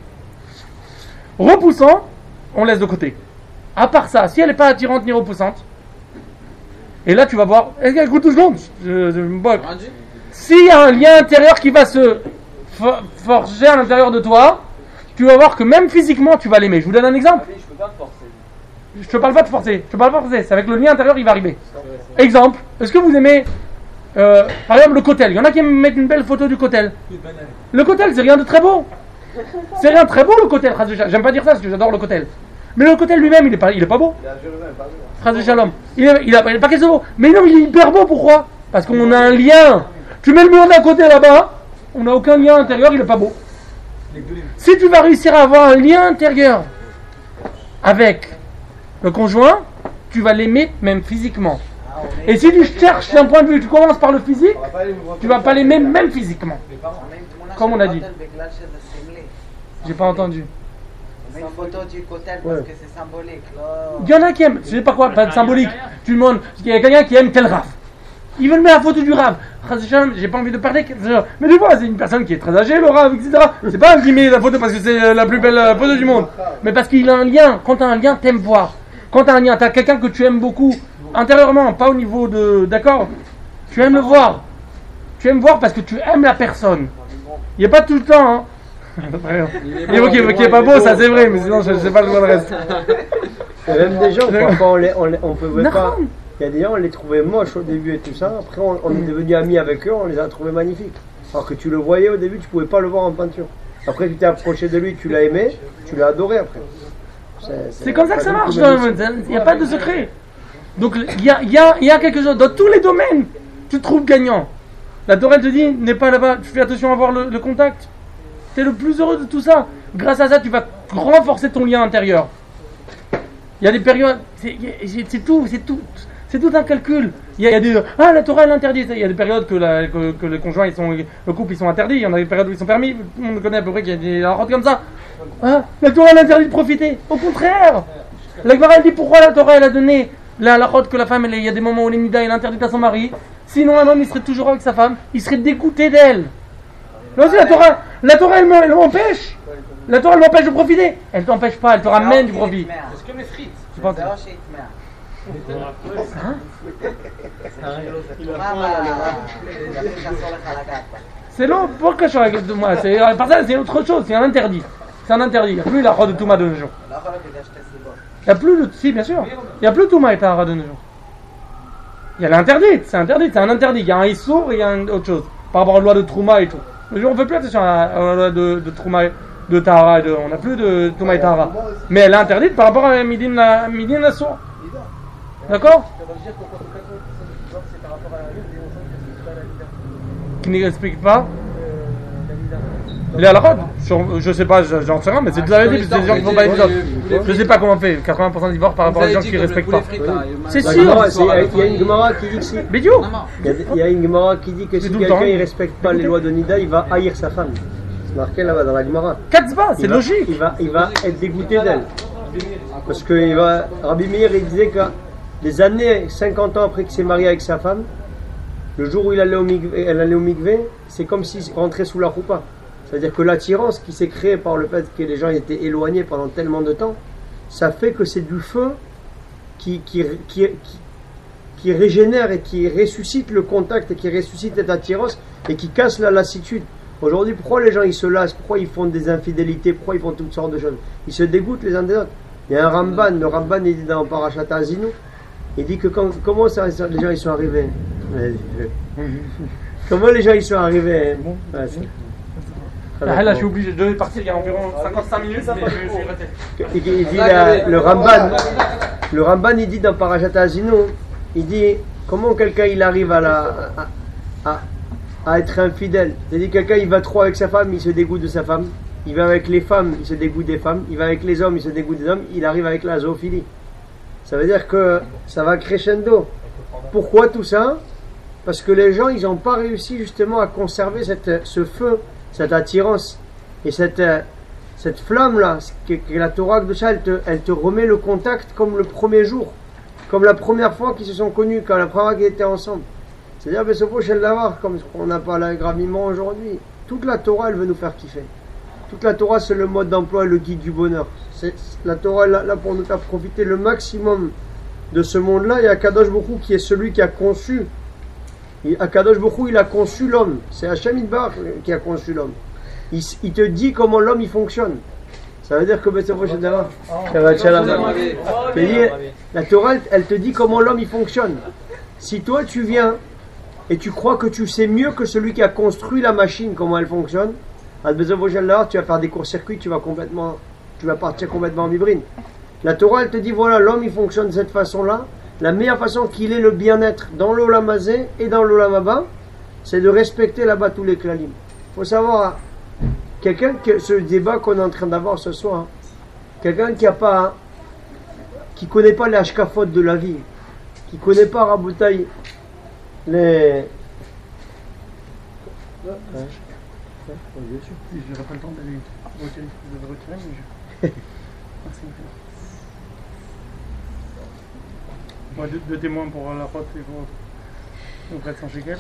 Repoussant, on laisse de côté. À part ça, si elle n'est pas attirante ni repoussante, et là tu vas voir, écoute 2 secondes, je me bloque. S'il y a un lien intérieur qui va se forger à l'intérieur de toi, tu vas voir que même physiquement tu vas l'aimer. Je vous donne un exemple. Je te parle pas de forcer. C'est avec le lien intérieur il va arriver. Exemple, est-ce que vous aimez par exemple le cotel? Il y en a qui mettent une belle photo du cotel. Le cotel c'est rien de très beau. C'est rien de très beau le cotel. J'aime pas dire ça parce que j'adore le cotel. Mais le cotel lui-même il est pas beau. Phrase de Shalom. Il est pas question beau. Mais non, il est hyper beau. Pourquoi? Parce qu'on a un lien. Tu mets le mur d'un côté là-bas, on n'a aucun lien intérieur, il est pas beau. Si tu vas réussir à avoir un lien intérieur avec le conjoint, tu vas l'aimer même physiquement. Et si tu cherches d'un point de vue, tu commences par le physique, tu vas pas l'aimer même physiquement. Comme on a dit. J'ai pas entendu. Une photo du cotel parce que c'est symbolique. Il y en a qui aiment, je sais pas quoi, pas symbolique. Tu demandes, il y a quelqu'un qui aime tel Rav. Il veut mettre la photo du Rav. J'ai pas envie de parler. Mais tu vois, c'est une personne qui est très âgée, le Rav, etc. C'est pas un qui met la photo parce que c'est la plus belle photo du monde. Mais parce qu'il a un lien. Quand tu as un lien, t'aimes voir. Quand tu as un lien, tu as quelqu'un que tu aimes beaucoup, intérieurement, pas au niveau de. D'accord? Tu aimes le voir. Tu aimes voir parce que tu aimes la personne. Il n'y a pas tout le temps, hein. Il est pas beau, ça c'est vrai, mais sinon je sais pas le reste. Il y a même des gens, parfois on pouvait pas. Il y a des gens, on les trouvait moches au début et tout ça. Après, on est devenu amis avec eux, on les a trouvés magnifiques. Alors que tu le voyais au début, tu pouvais pas le voir en peinture. Après, tu t'es approché de lui, tu l'as aimé, tu l'as adoré après. C'est comme ça que ça marche, il n'y a pas de secret. Donc il y a quelque chose, dans tous les domaines, tu te trouves gagnant. La Torah te dit, n'est pas là-bas, tu fais attention à avoir le contact. Tu es le plus heureux de tout ça. Grâce à ça, tu vas renforcer ton lien intérieur. Il y a des périodes, c'est tout un calcul. Il y a des la Torah elle interdit. Il y a des périodes que les conjoints le couple ils sont interdits. Il y en a des périodes où ils sont permis. Tout le monde connaît à peu près qu'il y a des rencontres comme ça. La Torah elle interdit de profiter. Au contraire, la Gemara elle dit pourquoi la Torah elle a donné la route que la femme il y a des moments où les nida elle interdit à son mari. Sinon un homme il serait toujours avec sa femme, il serait dégoûté d'elle. Là aussi la Torah elle m'empêche. La Torah elle m'empêche de profiter. Elle t'empêche pas, elle te ramène du profit. C'est comme les frites. Je pense. C'est long, pourquoi je suis de moi? C'est autre chose, c'est un interdit. C'est un interdit. Il n'y a plus la roue de Touma de nos jours. Il n'y a plus de. Si, bien sûr. Il n'y a plus de Touma et Tahara de nos jours. Il y a l'interdit, c'est un interdit. Il y a un Issour et il y a autre chose. Par rapport à la loi de Trouma et tout. On ne fait plus attention à la loi de Trouma, de Tahara. On n'a plus de Touma et Tahara. Mais elle est interdite par rapport à Midin Assour. D'accord? Qui n'explique pas les halachot. Je sais pas, j'en sais rien, mais c'est de la vérité, c'est des gens qui font pas les autres. Je sais pas comment on fait, 80% de divorce par rapport aux gens qui respectent pas. C'est sûr. Il y a une Gemara qui dit que si. Bédio. Il y a une Gemara qui dit que si quelqu'un ne respecte pas les lois de Nida, il va haïr sa femme. C'est marqué là-bas dans la Gemara. Katzba, c'est logique. Il va être dégoûté d'elle. Parce que Rabbi Meir il disait que des années, 50 ans après qu'il s'est marié avec sa femme, le jour où elle allait au mikvé, c'est comme s'il rentrait sous la roupa. C'est-à-dire que l'attirance qui s'est créée par le fait que les gens étaient éloignés pendant tellement de temps, ça fait que c'est du feu qui régénère et qui ressuscite le contact et qui ressuscite cette attirance et qui casse la lassitude. Aujourd'hui, pourquoi les gens ils se lassent? Pourquoi ils font des infidélités? Pourquoi ils font toutes sortes de choses? Ils se dégoûtent les uns des autres. Il y a un Ramban, le Ramban il dit dans Parashat Azinu, il dit que comment ça, les gens ils sont arrivés? Comment les gens ils sont arrivés? Là, je suis obligé de partir, il y a environ 55 minutes, mais je suis resté. Il dit le Ramban il dit dans Parashat Haazinu, il dit comment quelqu'un il arrive à être infidèle. C'est-à-dire quelqu'un il va trop avec sa femme, il se dégoûte de sa femme. Il va avec les femmes, il se dégoûte des femmes. Il va avec les hommes, il se dégoûte des hommes. Il arrive avec la zoophilie. Ça veut dire que ça va crescendo. Pourquoi tout ça? Parce que les gens, ils n'ont pas réussi justement à conserver ce feu, cette attirance et cette flamme-là, que la Torah de ça, elle te remet le contact comme le premier jour, comme la première fois qu'ils se sont connus, comme la première fois qu'ils étaient ensemble. C'est-à-dire, mais ce prochain l'avoir, comme on n'a pas l'agravement aujourd'hui. Toute la Torah, elle veut nous faire kiffer. Toute la Torah, c'est le mode d'emploi et le guide du bonheur. La Torah est là pour nous faire profiter le maximum de ce monde-là. Il y a Akadosh Baruch Hu qui est celui qui a conçu. Akadosh Baruch Hu, il a conçu l'homme. C'est Hashem Yitbarach qui a conçu l'homme. Il te dit comment l'homme il fonctionne. Ça veut dire que la Torah, elle te dit comment l'homme il fonctionne. Si toi tu viens et tu crois que tu sais mieux que celui qui a construit la machine comment elle fonctionne, tu vas faire des courts-circuits, tu vas partir complètement en vibrine. La Torah, elle te dit voilà, l'homme il fonctionne de cette façon-là. La meilleure façon qu'il ait le bien-être dans l'Olam Hazé et dans l'Olam Haba, c'est de respecter là-bas tous les klalim. Il faut savoir, ce débat qu'on est en train d'avoir ce soir, quelqu'un qui connaît pas les hashkafot de la vie, qui connaît pas Raboutaï, les... Je n'aurai pas le temps d'aller retirer, mais Merci. Moi, deux témoins pour la faute et pour le prêtre sans shekel.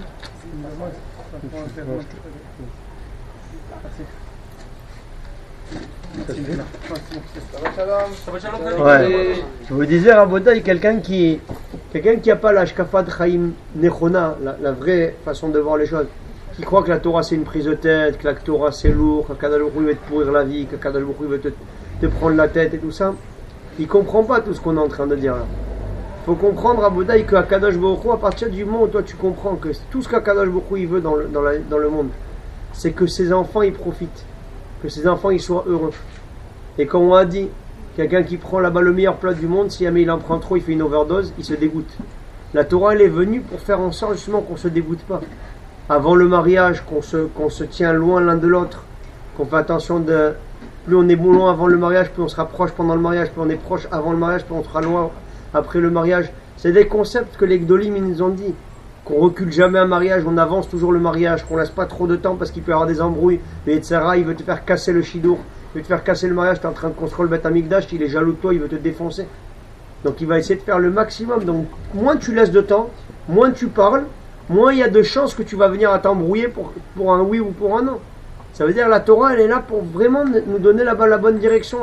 Ouais. Je vous disais, Rabotai, quelqu'un qui n'a pas l'ashkafat chaim nechona, la vraie façon de voir les choses, qui croit que la Torah c'est une prise de tête, que la Torah c'est lourd, que Kadosh Baruch Hu veut te pourrir la vie, que Kadosh Baruch Hu veut te prendre la tête et tout ça, il ne comprend pas tout ce qu'on est en train de dire là. Il faut comprendre, Rabotai, que Kadosh Baruch Hu, à partir du moment où toi tu comprends que tout ce qu'Akadosh Baruch Hu il veut dans le monde, c'est que ses enfants ils profitent, que ses enfants ils soient heureux. Et comme on a dit, quelqu'un qui prend là-bas le meilleur plat du monde, si jamais il en prend trop, il fait une overdose, il se dégoûte. La Torah elle est venue pour faire en sorte justement qu'on ne se dégoûte pas. Avant le mariage, qu'on se tient loin l'un de l'autre, qu'on fait attention de... Plus on est loin avant le mariage, plus on se rapproche pendant le mariage, plus on est proche avant le mariage, plus on sera loin après le mariage. C'est des concepts que les Gdolim ils nous ont dit. Qu'on recule jamais un mariage, on avance toujours le mariage, qu'on laisse pas trop de temps parce qu'il peut y avoir des embrouilles. Le Yetzara, il veut te faire casser le Shidour, il veut te faire casser le mariage, tu es en train de construire le Beth Amikdash, il est jaloux de toi, il veut te défoncer. Donc il va essayer de faire le maximum. Donc moins tu laisses de temps, moins tu parles, moins il y a de chances que tu vas venir à t'embrouiller pour un oui ou pour un non. Ça veut dire la Torah, elle est là pour vraiment nous donner la bonne direction,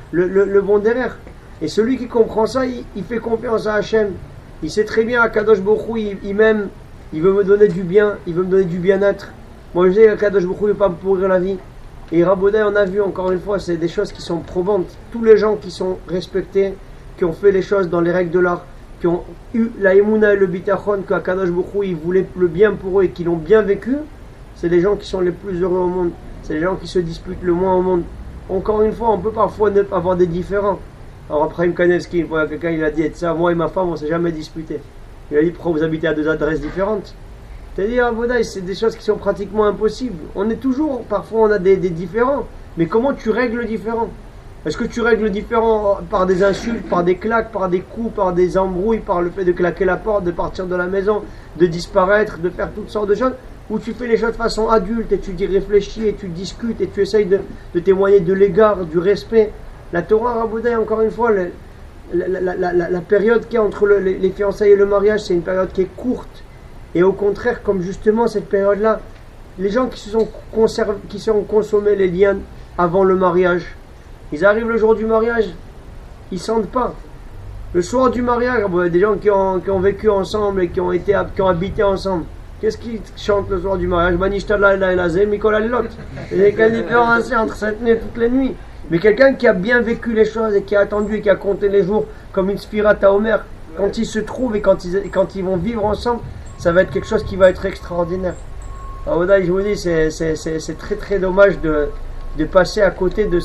le bon derrière. Et celui qui comprend ça, il fait confiance à Hachem. Il sait très bien, Akadosh Baruch Hu, il m'aime, il veut me donner du bien, il veut me donner du bien-être. Moi je sais qu'Akadosh Baruch Hu ne veut pas me pourrir la vie. Et Rabotai, on a vu encore une fois, c'est des choses qui sont probantes. Tous les gens qui sont respectés, qui ont fait les choses dans les règles de l'art, qui ont eu la Emouna et le Bitachon, qu'Akadosh Baruch Hu, il voulait le bien pour eux et qui l'ont bien vécu, c'est les gens qui sont les plus heureux au monde. C'est les gens qui se disputent le moins au monde. Encore une fois, on peut parfois avoir des différends. Alors après, Abraham Kanevski, quelqu'un il a dit ça, moi et ma femme on s'est jamais disputé. Il a dit pourquoi vous habitez à deux adresses différentes. C'est-à-dire, Rabotai, c'est des choses qui sont pratiquement impossibles. On est toujours, parfois on a des différends. Mais comment tu règles le différend? Est-ce que tu règles le différend par des insultes, par des claques, par des coups, par des embrouilles, par le fait de claquer la porte, de partir de la maison, de disparaître, de faire toutes sortes de choses? Ou tu fais les choses de façon adulte et tu dis réfléchis et tu discutes et tu essayes de témoigner de l'égard, du respect. La Torah, Rabotai, encore une fois, la période qu'il y a entre les fiançailles et le mariage, c'est une période qui est courte. Et au contraire, comme justement cette période-là, les gens qui ont consommé les liens avant le mariage, ils arrivent le jour du mariage, ils sentent pas. Le soir du mariage, des gens qui ont vécu ensemble et qui ont habité ensemble, qu'est-ce qu'ils chantent le soir du mariage? Il y a quelle différence entre cette nuit et toutes les nuits? Mais quelqu'un qui a bien vécu les choses et qui a attendu et qui a compté les jours comme une Sfirat HaOmer, quand ils se trouvent et quand ils vont vivre ensemble, ça va être quelque chose qui va être extraordinaire. Rabotai, je vous dis, c'est très très dommage de passer à côté de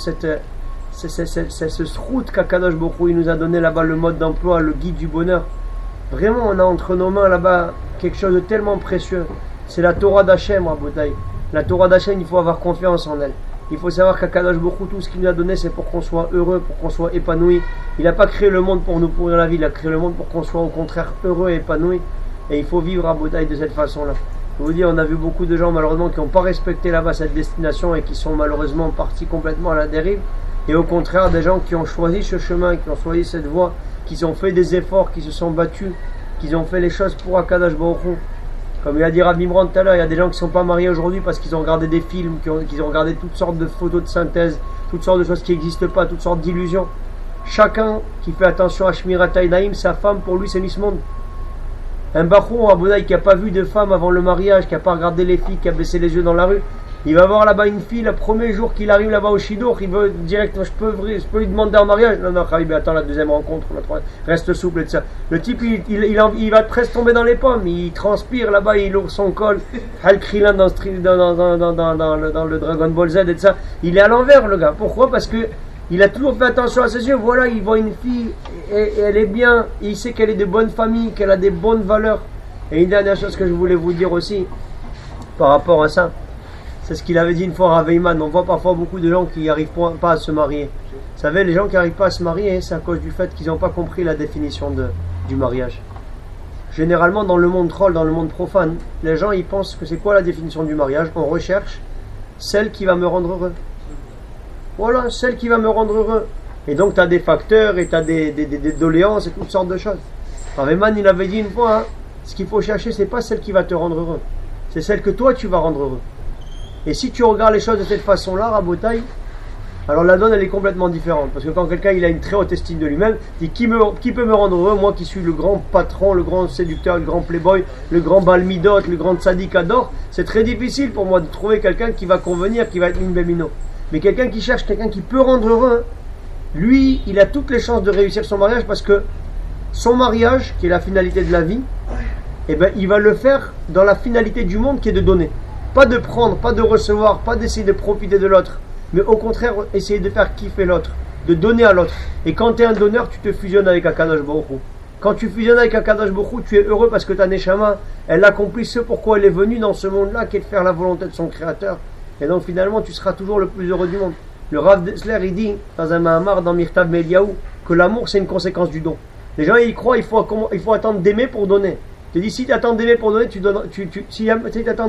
ce route qu'Akadosh Baruch Hu, il nous a donné là-bas, le mode d'emploi, le guide du bonheur. Vraiment, on a entre nos mains là-bas quelque chose de tellement précieux. C'est la Torah d'Hachem, Rabotai. La Torah d'Hachem, il faut avoir confiance en elle. Il faut savoir qu'Akadosh Baruch Hu, tout ce qu'il nous a donné, c'est pour qu'on soit heureux, pour qu'on soit épanoui. Il n'a pas créé le monde pour nous pourrir la vie, il a créé le monde pour qu'on soit au contraire heureux et épanoui. Et il faut vivre à Rabotai de cette façon-là. Je vous dis, on a vu beaucoup de gens malheureusement qui n'ont pas respecté là-bas cette destination et qui sont malheureusement partis complètement à la dérive. Et au contraire, des gens qui ont choisi ce chemin, qui ont choisi cette voie, qui ont fait des efforts, qui se sont battus, qui ont fait les choses pour Akadosh Baruch Hu. Comme il a dit Rabbi Mimran tout à l'heure, il y a des gens qui ne sont pas mariés aujourd'hui parce qu'ils ont regardé des films, qu'ils ont regardé toutes sortes de photos de synthèse, toutes sortes de choses qui n'existent pas, toutes sortes d'illusions. Chacun qui fait attention à Shmirat Haïnaïm, sa femme pour lui c'est Miss Monde. Un bachour à Boudaï qui n'a pas vu de femme avant le mariage, qui n'a pas regardé les filles, qui a baissé les yeux dans la rue, il va voir là-bas une fille, le premier jour qu'il arrive là-bas au Shidour, il veut direct, je peux lui demander en mariage. Non, Khabib, attends la deuxième rencontre, la troisième, reste souple et tout ça. Le type, il va presque tomber dans les pommes, il transpire là-bas, il ouvre son col, Hal Krillin dans le Dragon Ball Z et tout ça. Il est à l'envers, le gars. Pourquoi? Parce que il a toujours fait attention à ses yeux. Voilà, il voit une fille, et elle est bien, il sait qu'elle est de bonne famille, qu'elle a des bonnes valeurs. Et une dernière chose que je voulais vous dire aussi, par rapport à ça, c'est ce qu'il avait dit une fois à Raveïman. On voit parfois beaucoup de gens qui n'arrivent pas à se marier. Vous savez, les gens qui n'arrivent pas à se marier, c'est à cause du fait qu'ils n'ont pas compris la définition du mariage. Généralement, dans le monde troll, dans le monde profane, les gens ils pensent que c'est quoi la définition du mariage? On recherche celle qui va me rendre heureux. Voilà, celle qui va me rendre heureux. Et donc, tu as des facteurs et tu as des doléances et toutes sortes de choses. Raveïman, il avait dit une fois, hein, ce qu'il faut chercher, c'est pas celle qui va te rendre heureux. C'est celle que toi, tu vas rendre heureux. Et si tu regardes les choses de cette façon-là, Rabotai, alors la donne elle est complètement différente. Parce que quand quelqu'un il a une très haute estime de lui-même, il dit qui peut me rendre heureux, moi qui suis le grand patron, le grand séducteur, le grand playboy, le grand balmidot, le grand tzaddik ador, c'est très difficile pour moi de trouver quelqu'un qui va convenir, qui va être une bémino. Mais quelqu'un qui cherche quelqu'un qui peut rendre heureux, lui, il a toutes les chances de réussir son mariage parce que son mariage, qui est la finalité de la vie, eh ben, il va le faire dans la finalité du monde qui est de donner. Pas de prendre, pas de recevoir, pas d'essayer de profiter de l'autre, mais au contraire, essayer de faire kiffer l'autre, de donner à l'autre. Et quand tu es un donneur, tu te fusionnes avec Akadosh Baruch Hu. Quand tu fusionnes avec Akadosh Baruch Hu, tu es heureux parce que ta Neshama, elle accomplit ce pourquoi elle est venue dans ce monde-là, qui est de faire la volonté de son Créateur. Et donc finalement, tu seras toujours le plus heureux du monde. Le Rav Dessler, il dit, dans un Mahamar, dans Mirtav Meliaou, que l'amour, c'est une conséquence du don. Les gens, ils croient, il faut attendre d'aimer pour donner. Je te dis, si tu attends d'aimer pour donner, si tu attends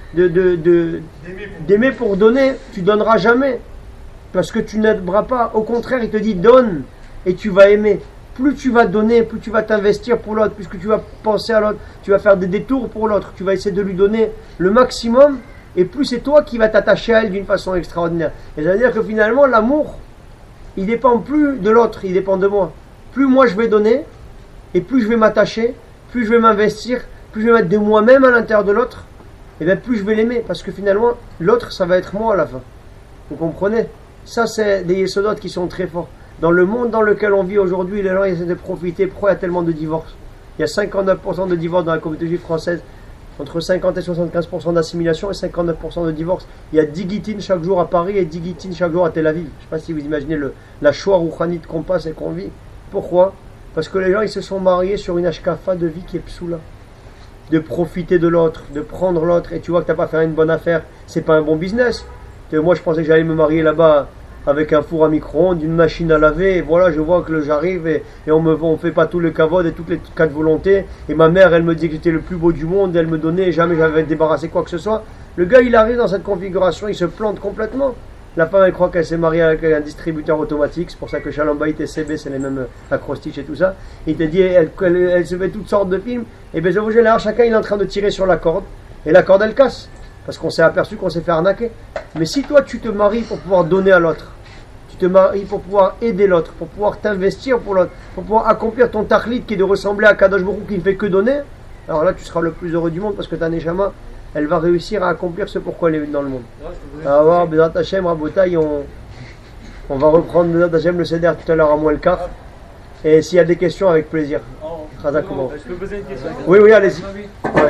d'aimer pour donner, tu donneras jamais. Parce que tu n'aimeras pas. Au contraire, il te dit, donne et tu vas aimer. Plus tu vas donner, plus tu vas t'investir pour l'autre, plus que tu vas penser à l'autre, tu vas faire des détours pour l'autre, tu vas essayer de lui donner le maximum, et plus c'est toi qui vas t'attacher à elle d'une façon extraordinaire. Et ça veut dire que finalement, l'amour, il dépend plus de l'autre, il dépend de moi. Plus moi je vais donner, et plus je vais m'attacher, plus je vais m'investir, plus je vais mettre de moi-même à l'intérieur de l'autre, et bien plus je vais l'aimer, parce que finalement, l'autre, ça va être moi à la fin. Vous comprenez? Ça, c'est des yesodot qui sont très forts. Dans le monde dans lequel on vit aujourd'hui, les gens essaient de profiter. Pourquoi il y a tellement de divorces? Il y a 59% de divorces dans la communauté juive française, entre 50 et 75% d'assimilation et 59% de divorces. Il y a 10 guitines chaque jour à Paris et 10 guitines chaque jour à Tel Aviv. Je ne sais pas si vous imaginez la shoah rouchanite qu'on passe et qu'on vit. Pourquoi? Parce que les gens ils se sont mariés sur une ashkafa de vie qui est psoula. De profiter de l'autre, de prendre l'autre, et tu vois que tu n'as pas fait une bonne affaire, c'est pas un bon business. Et moi je pensais que j'allais me marier là-bas avec un four à micro-ondes, une machine à laver, et voilà, je vois que j'arrive et on fait pas tout le kavod et toutes les quatre volontés, et ma mère elle me dit que j'étais le plus beau du monde, elle me donnait, et jamais j'avais débarrassé quoi que ce soit. Le gars il arrive dans cette configuration, il se plante complètement. La femme elle croit qu'elle s'est mariée avec un distributeur automatique, c'est pour ça que Shalom Bayit et CB c'est les mêmes acrostiches et tout ça. Il te dit, elle se fait toutes sortes de films, et bien je vous jure, chacun il est en train de tirer sur la corde, et la corde elle casse. Parce qu'on s'est aperçu qu'on s'est fait arnaquer. Mais si toi tu te maries pour pouvoir donner à l'autre, tu te maries pour pouvoir aider l'autre, pour pouvoir t'investir pour l'autre, pour pouvoir accomplir ton tachlit qui est de ressembler à Kadosh Baruch Hu qui ne fait que donner, alors là tu seras le plus heureux du monde parce que ta Neshama, elle va réussir à accomplir ce pourquoi elle est venue dans le monde. Alors, Bezat Hashem, Rabotai, on va reprendre Bezat Hashem le Seder tout à l'heure à moins le quart. Et s'il y a des questions, avec plaisir. Je peux poser une question? Oui, allez-y. Ouais.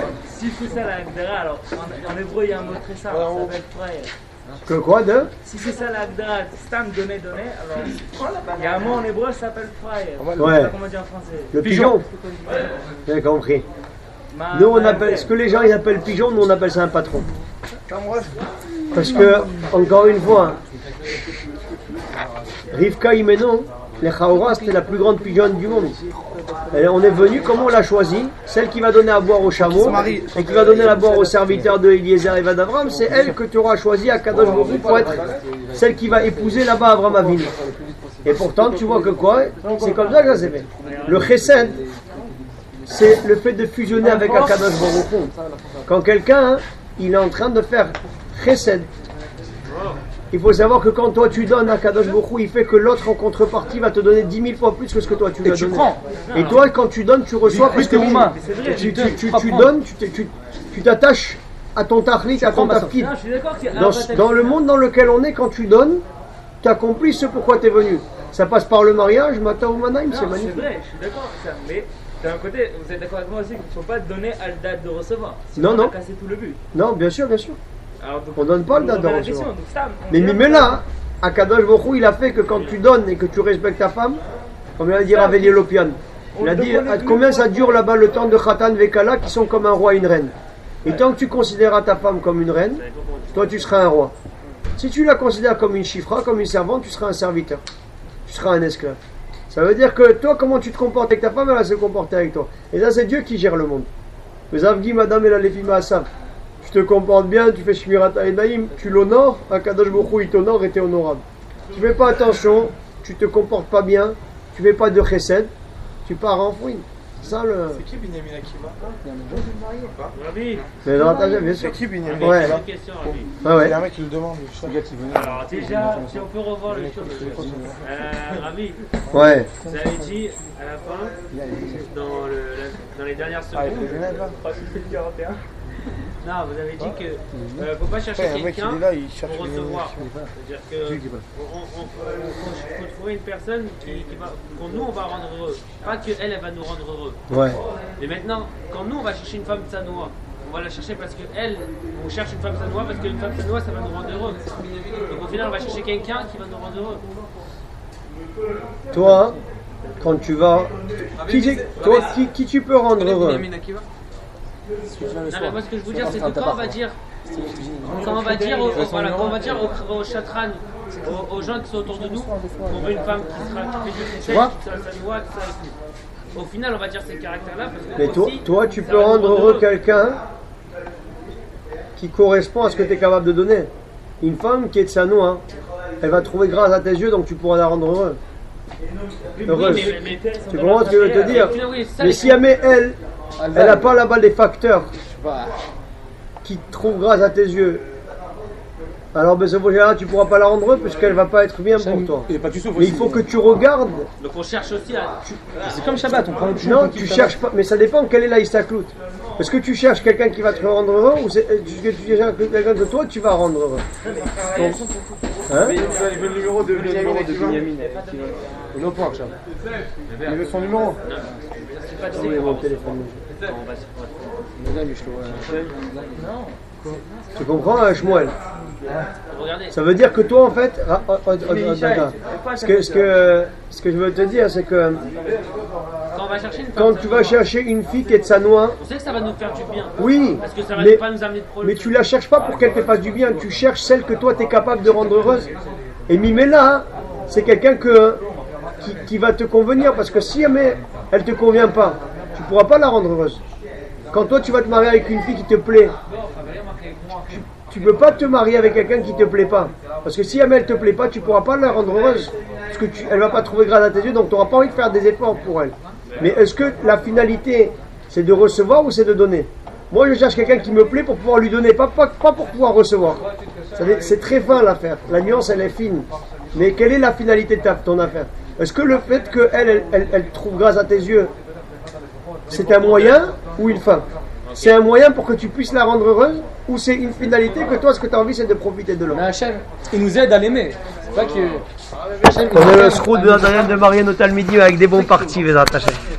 Si c'est ça la Agdara, alors en hébreu il y a un mot très simple, ça s'appelle frère. Que quoi de? Si c'est ça la Agdara, stam donner, alors il y a un mot en hébreu ça s'appelle frère. Ouais. Je sais pas comment dire en français. Le pigeon. J'ai compris. Nous on appelle, ce que les gens ils appellent pigeon, nous on appelle ça un patron. Parce que, encore une fois, Rivka Imeno, les Chaora, c'était la plus grande pigeonne du monde. Et on est venu, comment on l'a choisi? Celle qui va donner à boire aux chameaux et qui va donner à boire aux serviteurs de Eliezer et d'Avram, c'est elle que tu auras choisi à Kadosh Baruch Hu pour être celle qui va épouser là-bas Avram Avinu. Et pourtant, tu vois que quoi? C'est comme ça que ça s'est fait. Le Chesed, c'est le fait de fusionner avec Akadosh Baruch Hu. Quand quelqu'un, il est en train de faire Chesed, il faut savoir que quand toi tu donnes à Kadosh Baruch Hu, il fait que l'autre en contrepartie va te donner 10 000 fois plus que ce que toi tu lui as donné. Et toi, quand tu donnes, tu reçois parce que tu donnes, tu t'attaches à ton tahlit, à ton tafkid. Dans le monde dans lequel on est, quand tu donnes, tu accomplis ce pourquoi tu es venu. Ça passe par le mariage, Mata ou Manaim, c'est magnifique. C'est vrai, je suis d'accord avec ça, mais d'un côté, vous êtes d'accord avec moi aussi qu'il ne faut pas donner à la date de recevoir. Sinon, on va casser tout le but. Non, bien sûr, bien sûr. Alors, donc, on donne pas le date de recevoir. Mais Mimela, Akadosh Baruch Hu, il a fait que quand tu donnes et que tu respectes ta femme, comme il a dit Rav Eli Lopian, il a dit combien ça dure là-bas le temps de Khatan Vekala qui sont comme un roi et une reine. Et tant que tu considéras ta femme comme une reine, toi tu seras un roi. Si tu la considères comme une chifra, comme une servante, tu seras un serviteur. Tu seras un esclave. Ça veut dire que toi, comment tu te comportes avec ta femme, elle va se comporter avec toi. Et ça, c'est Dieu qui gère le monde. Les Avgi, Madame et la Lefima Asaf. Tu te comportes bien, tu fais Shmirat Haedaim, tu l'honores, Akadosh Baruch Hu, il t'honore et t'es honorable. Tu fais pas attention, tu te comportes pas bien, tu fais pas de chesed, tu pars en fouine. Ça le. C'est qui Binyamin Akiva? Mais dans ta bien sûr. C'est qui Binyamin Ouais. Akiva? Ouais. Il y a un mec qui le demande. Alors déjà, si on peut revoir les choses. Ravi, Ouais. vous avez dit à la fin, dans les dernières secondes, non, vous avez dit que ne faut pas chercher quelqu'un pour recevoir. C'est-à-dire que faut trouver une personne qu'on nous on va rendre heureux. Pas qu'elle va nous rendre heureux. Ouais. Mais maintenant, quand nous on va chercher une femme sanoua, on va la chercher parce qu'elle, on cherche une femme sanoua parce qu'une femme sanoua ça va nous rendre heureux. Donc au final on va chercher quelqu'un qui va nous rendre heureux. Toi, quand tu vas. Qui tu peux rendre heureux? Non mais moi ce que je veux dire c'est que quand on va dire aux chatran, aux gens qui sont autour de nous, on veut une femme qui fait du conseil, qui sera sanoua, qui sera avec nous. Au final on va dire ces caractères-là parce que Mais toi tu peux rendre heureux quelqu'un qui correspond à ce que tu es capable de donner. Une femme qui est de sanoua, elle va trouver grâce à tes yeux donc tu pourras la rendre heureuse. Heureuse. Tu comprends ce que je veux te dire? Mais si elle n'a pas là-bas les facteurs qui trouvent grâce à tes yeux, alors ben, tu ne pourras pas la rendre heureuse parce qu'elle ne va pas être bien pour toi. Mais il faut que tu regardes. Donc on cherche aussi à... C'est comme Shabbat, on prend le Non, tu cherches pas, mais ça dépend quelle est la istaklout. Est-ce que tu cherches quelqu'un qui va te rendre heureux ou est-ce que tu cherches quelqu'un que toi tu vas rendre heureux? Donc, hein? Il veut le numéro de Binyamin. Non, pas Shabbat. Il veut son numéro. Mon téléphone. Tu comprends, Shmuel? Ça veut dire que toi, en fait, ce que je veux te dire, c'est que quand tu vas chercher une fille qui est de sanoua, on sait que ça va nous faire du bien. Oui, parce que ça va pas nous amener de problème. Mais tu la cherches pas pour qu'elle te fasse du bien, tu cherches celle que toi tu es capable de rendre heureuse. Et Mimela, c'est quelqu'un qui va te convenir, parce que si elle te convient pas, tu pourras pas la rendre heureuse. Quand toi tu vas te marier avec une fille qui te plaît, tu peux pas te marier avec quelqu'un qui te plaît pas. Parce que si elle te plaît pas, tu pourras pas la rendre heureuse. Parce que elle va pas trouver grâce à tes yeux, donc tu n'auras pas envie de faire des efforts pour elle. Mais est-ce que la finalité, c'est de recevoir ou c'est de donner? Moi je cherche quelqu'un qui me plaît pour pouvoir lui donner, pas pour pouvoir recevoir. C'est très fin l'affaire, la nuance elle est fine. Mais quelle est la finalité de ton affaire? Est-ce que le fait qu'elle elle trouve grâce à tes yeux, c'est un moyen ou une fin? C'est un moyen pour que tu puisses la rendre heureuse, ou c'est une finalité que toi ce que tu as envie c'est de profiter de l'autre? Mais Hachem, il nous aide à l'aimer. C'est pas que... On a le scroll de Daniel de Marianne au Talmidi avec des bons partis, les attachés.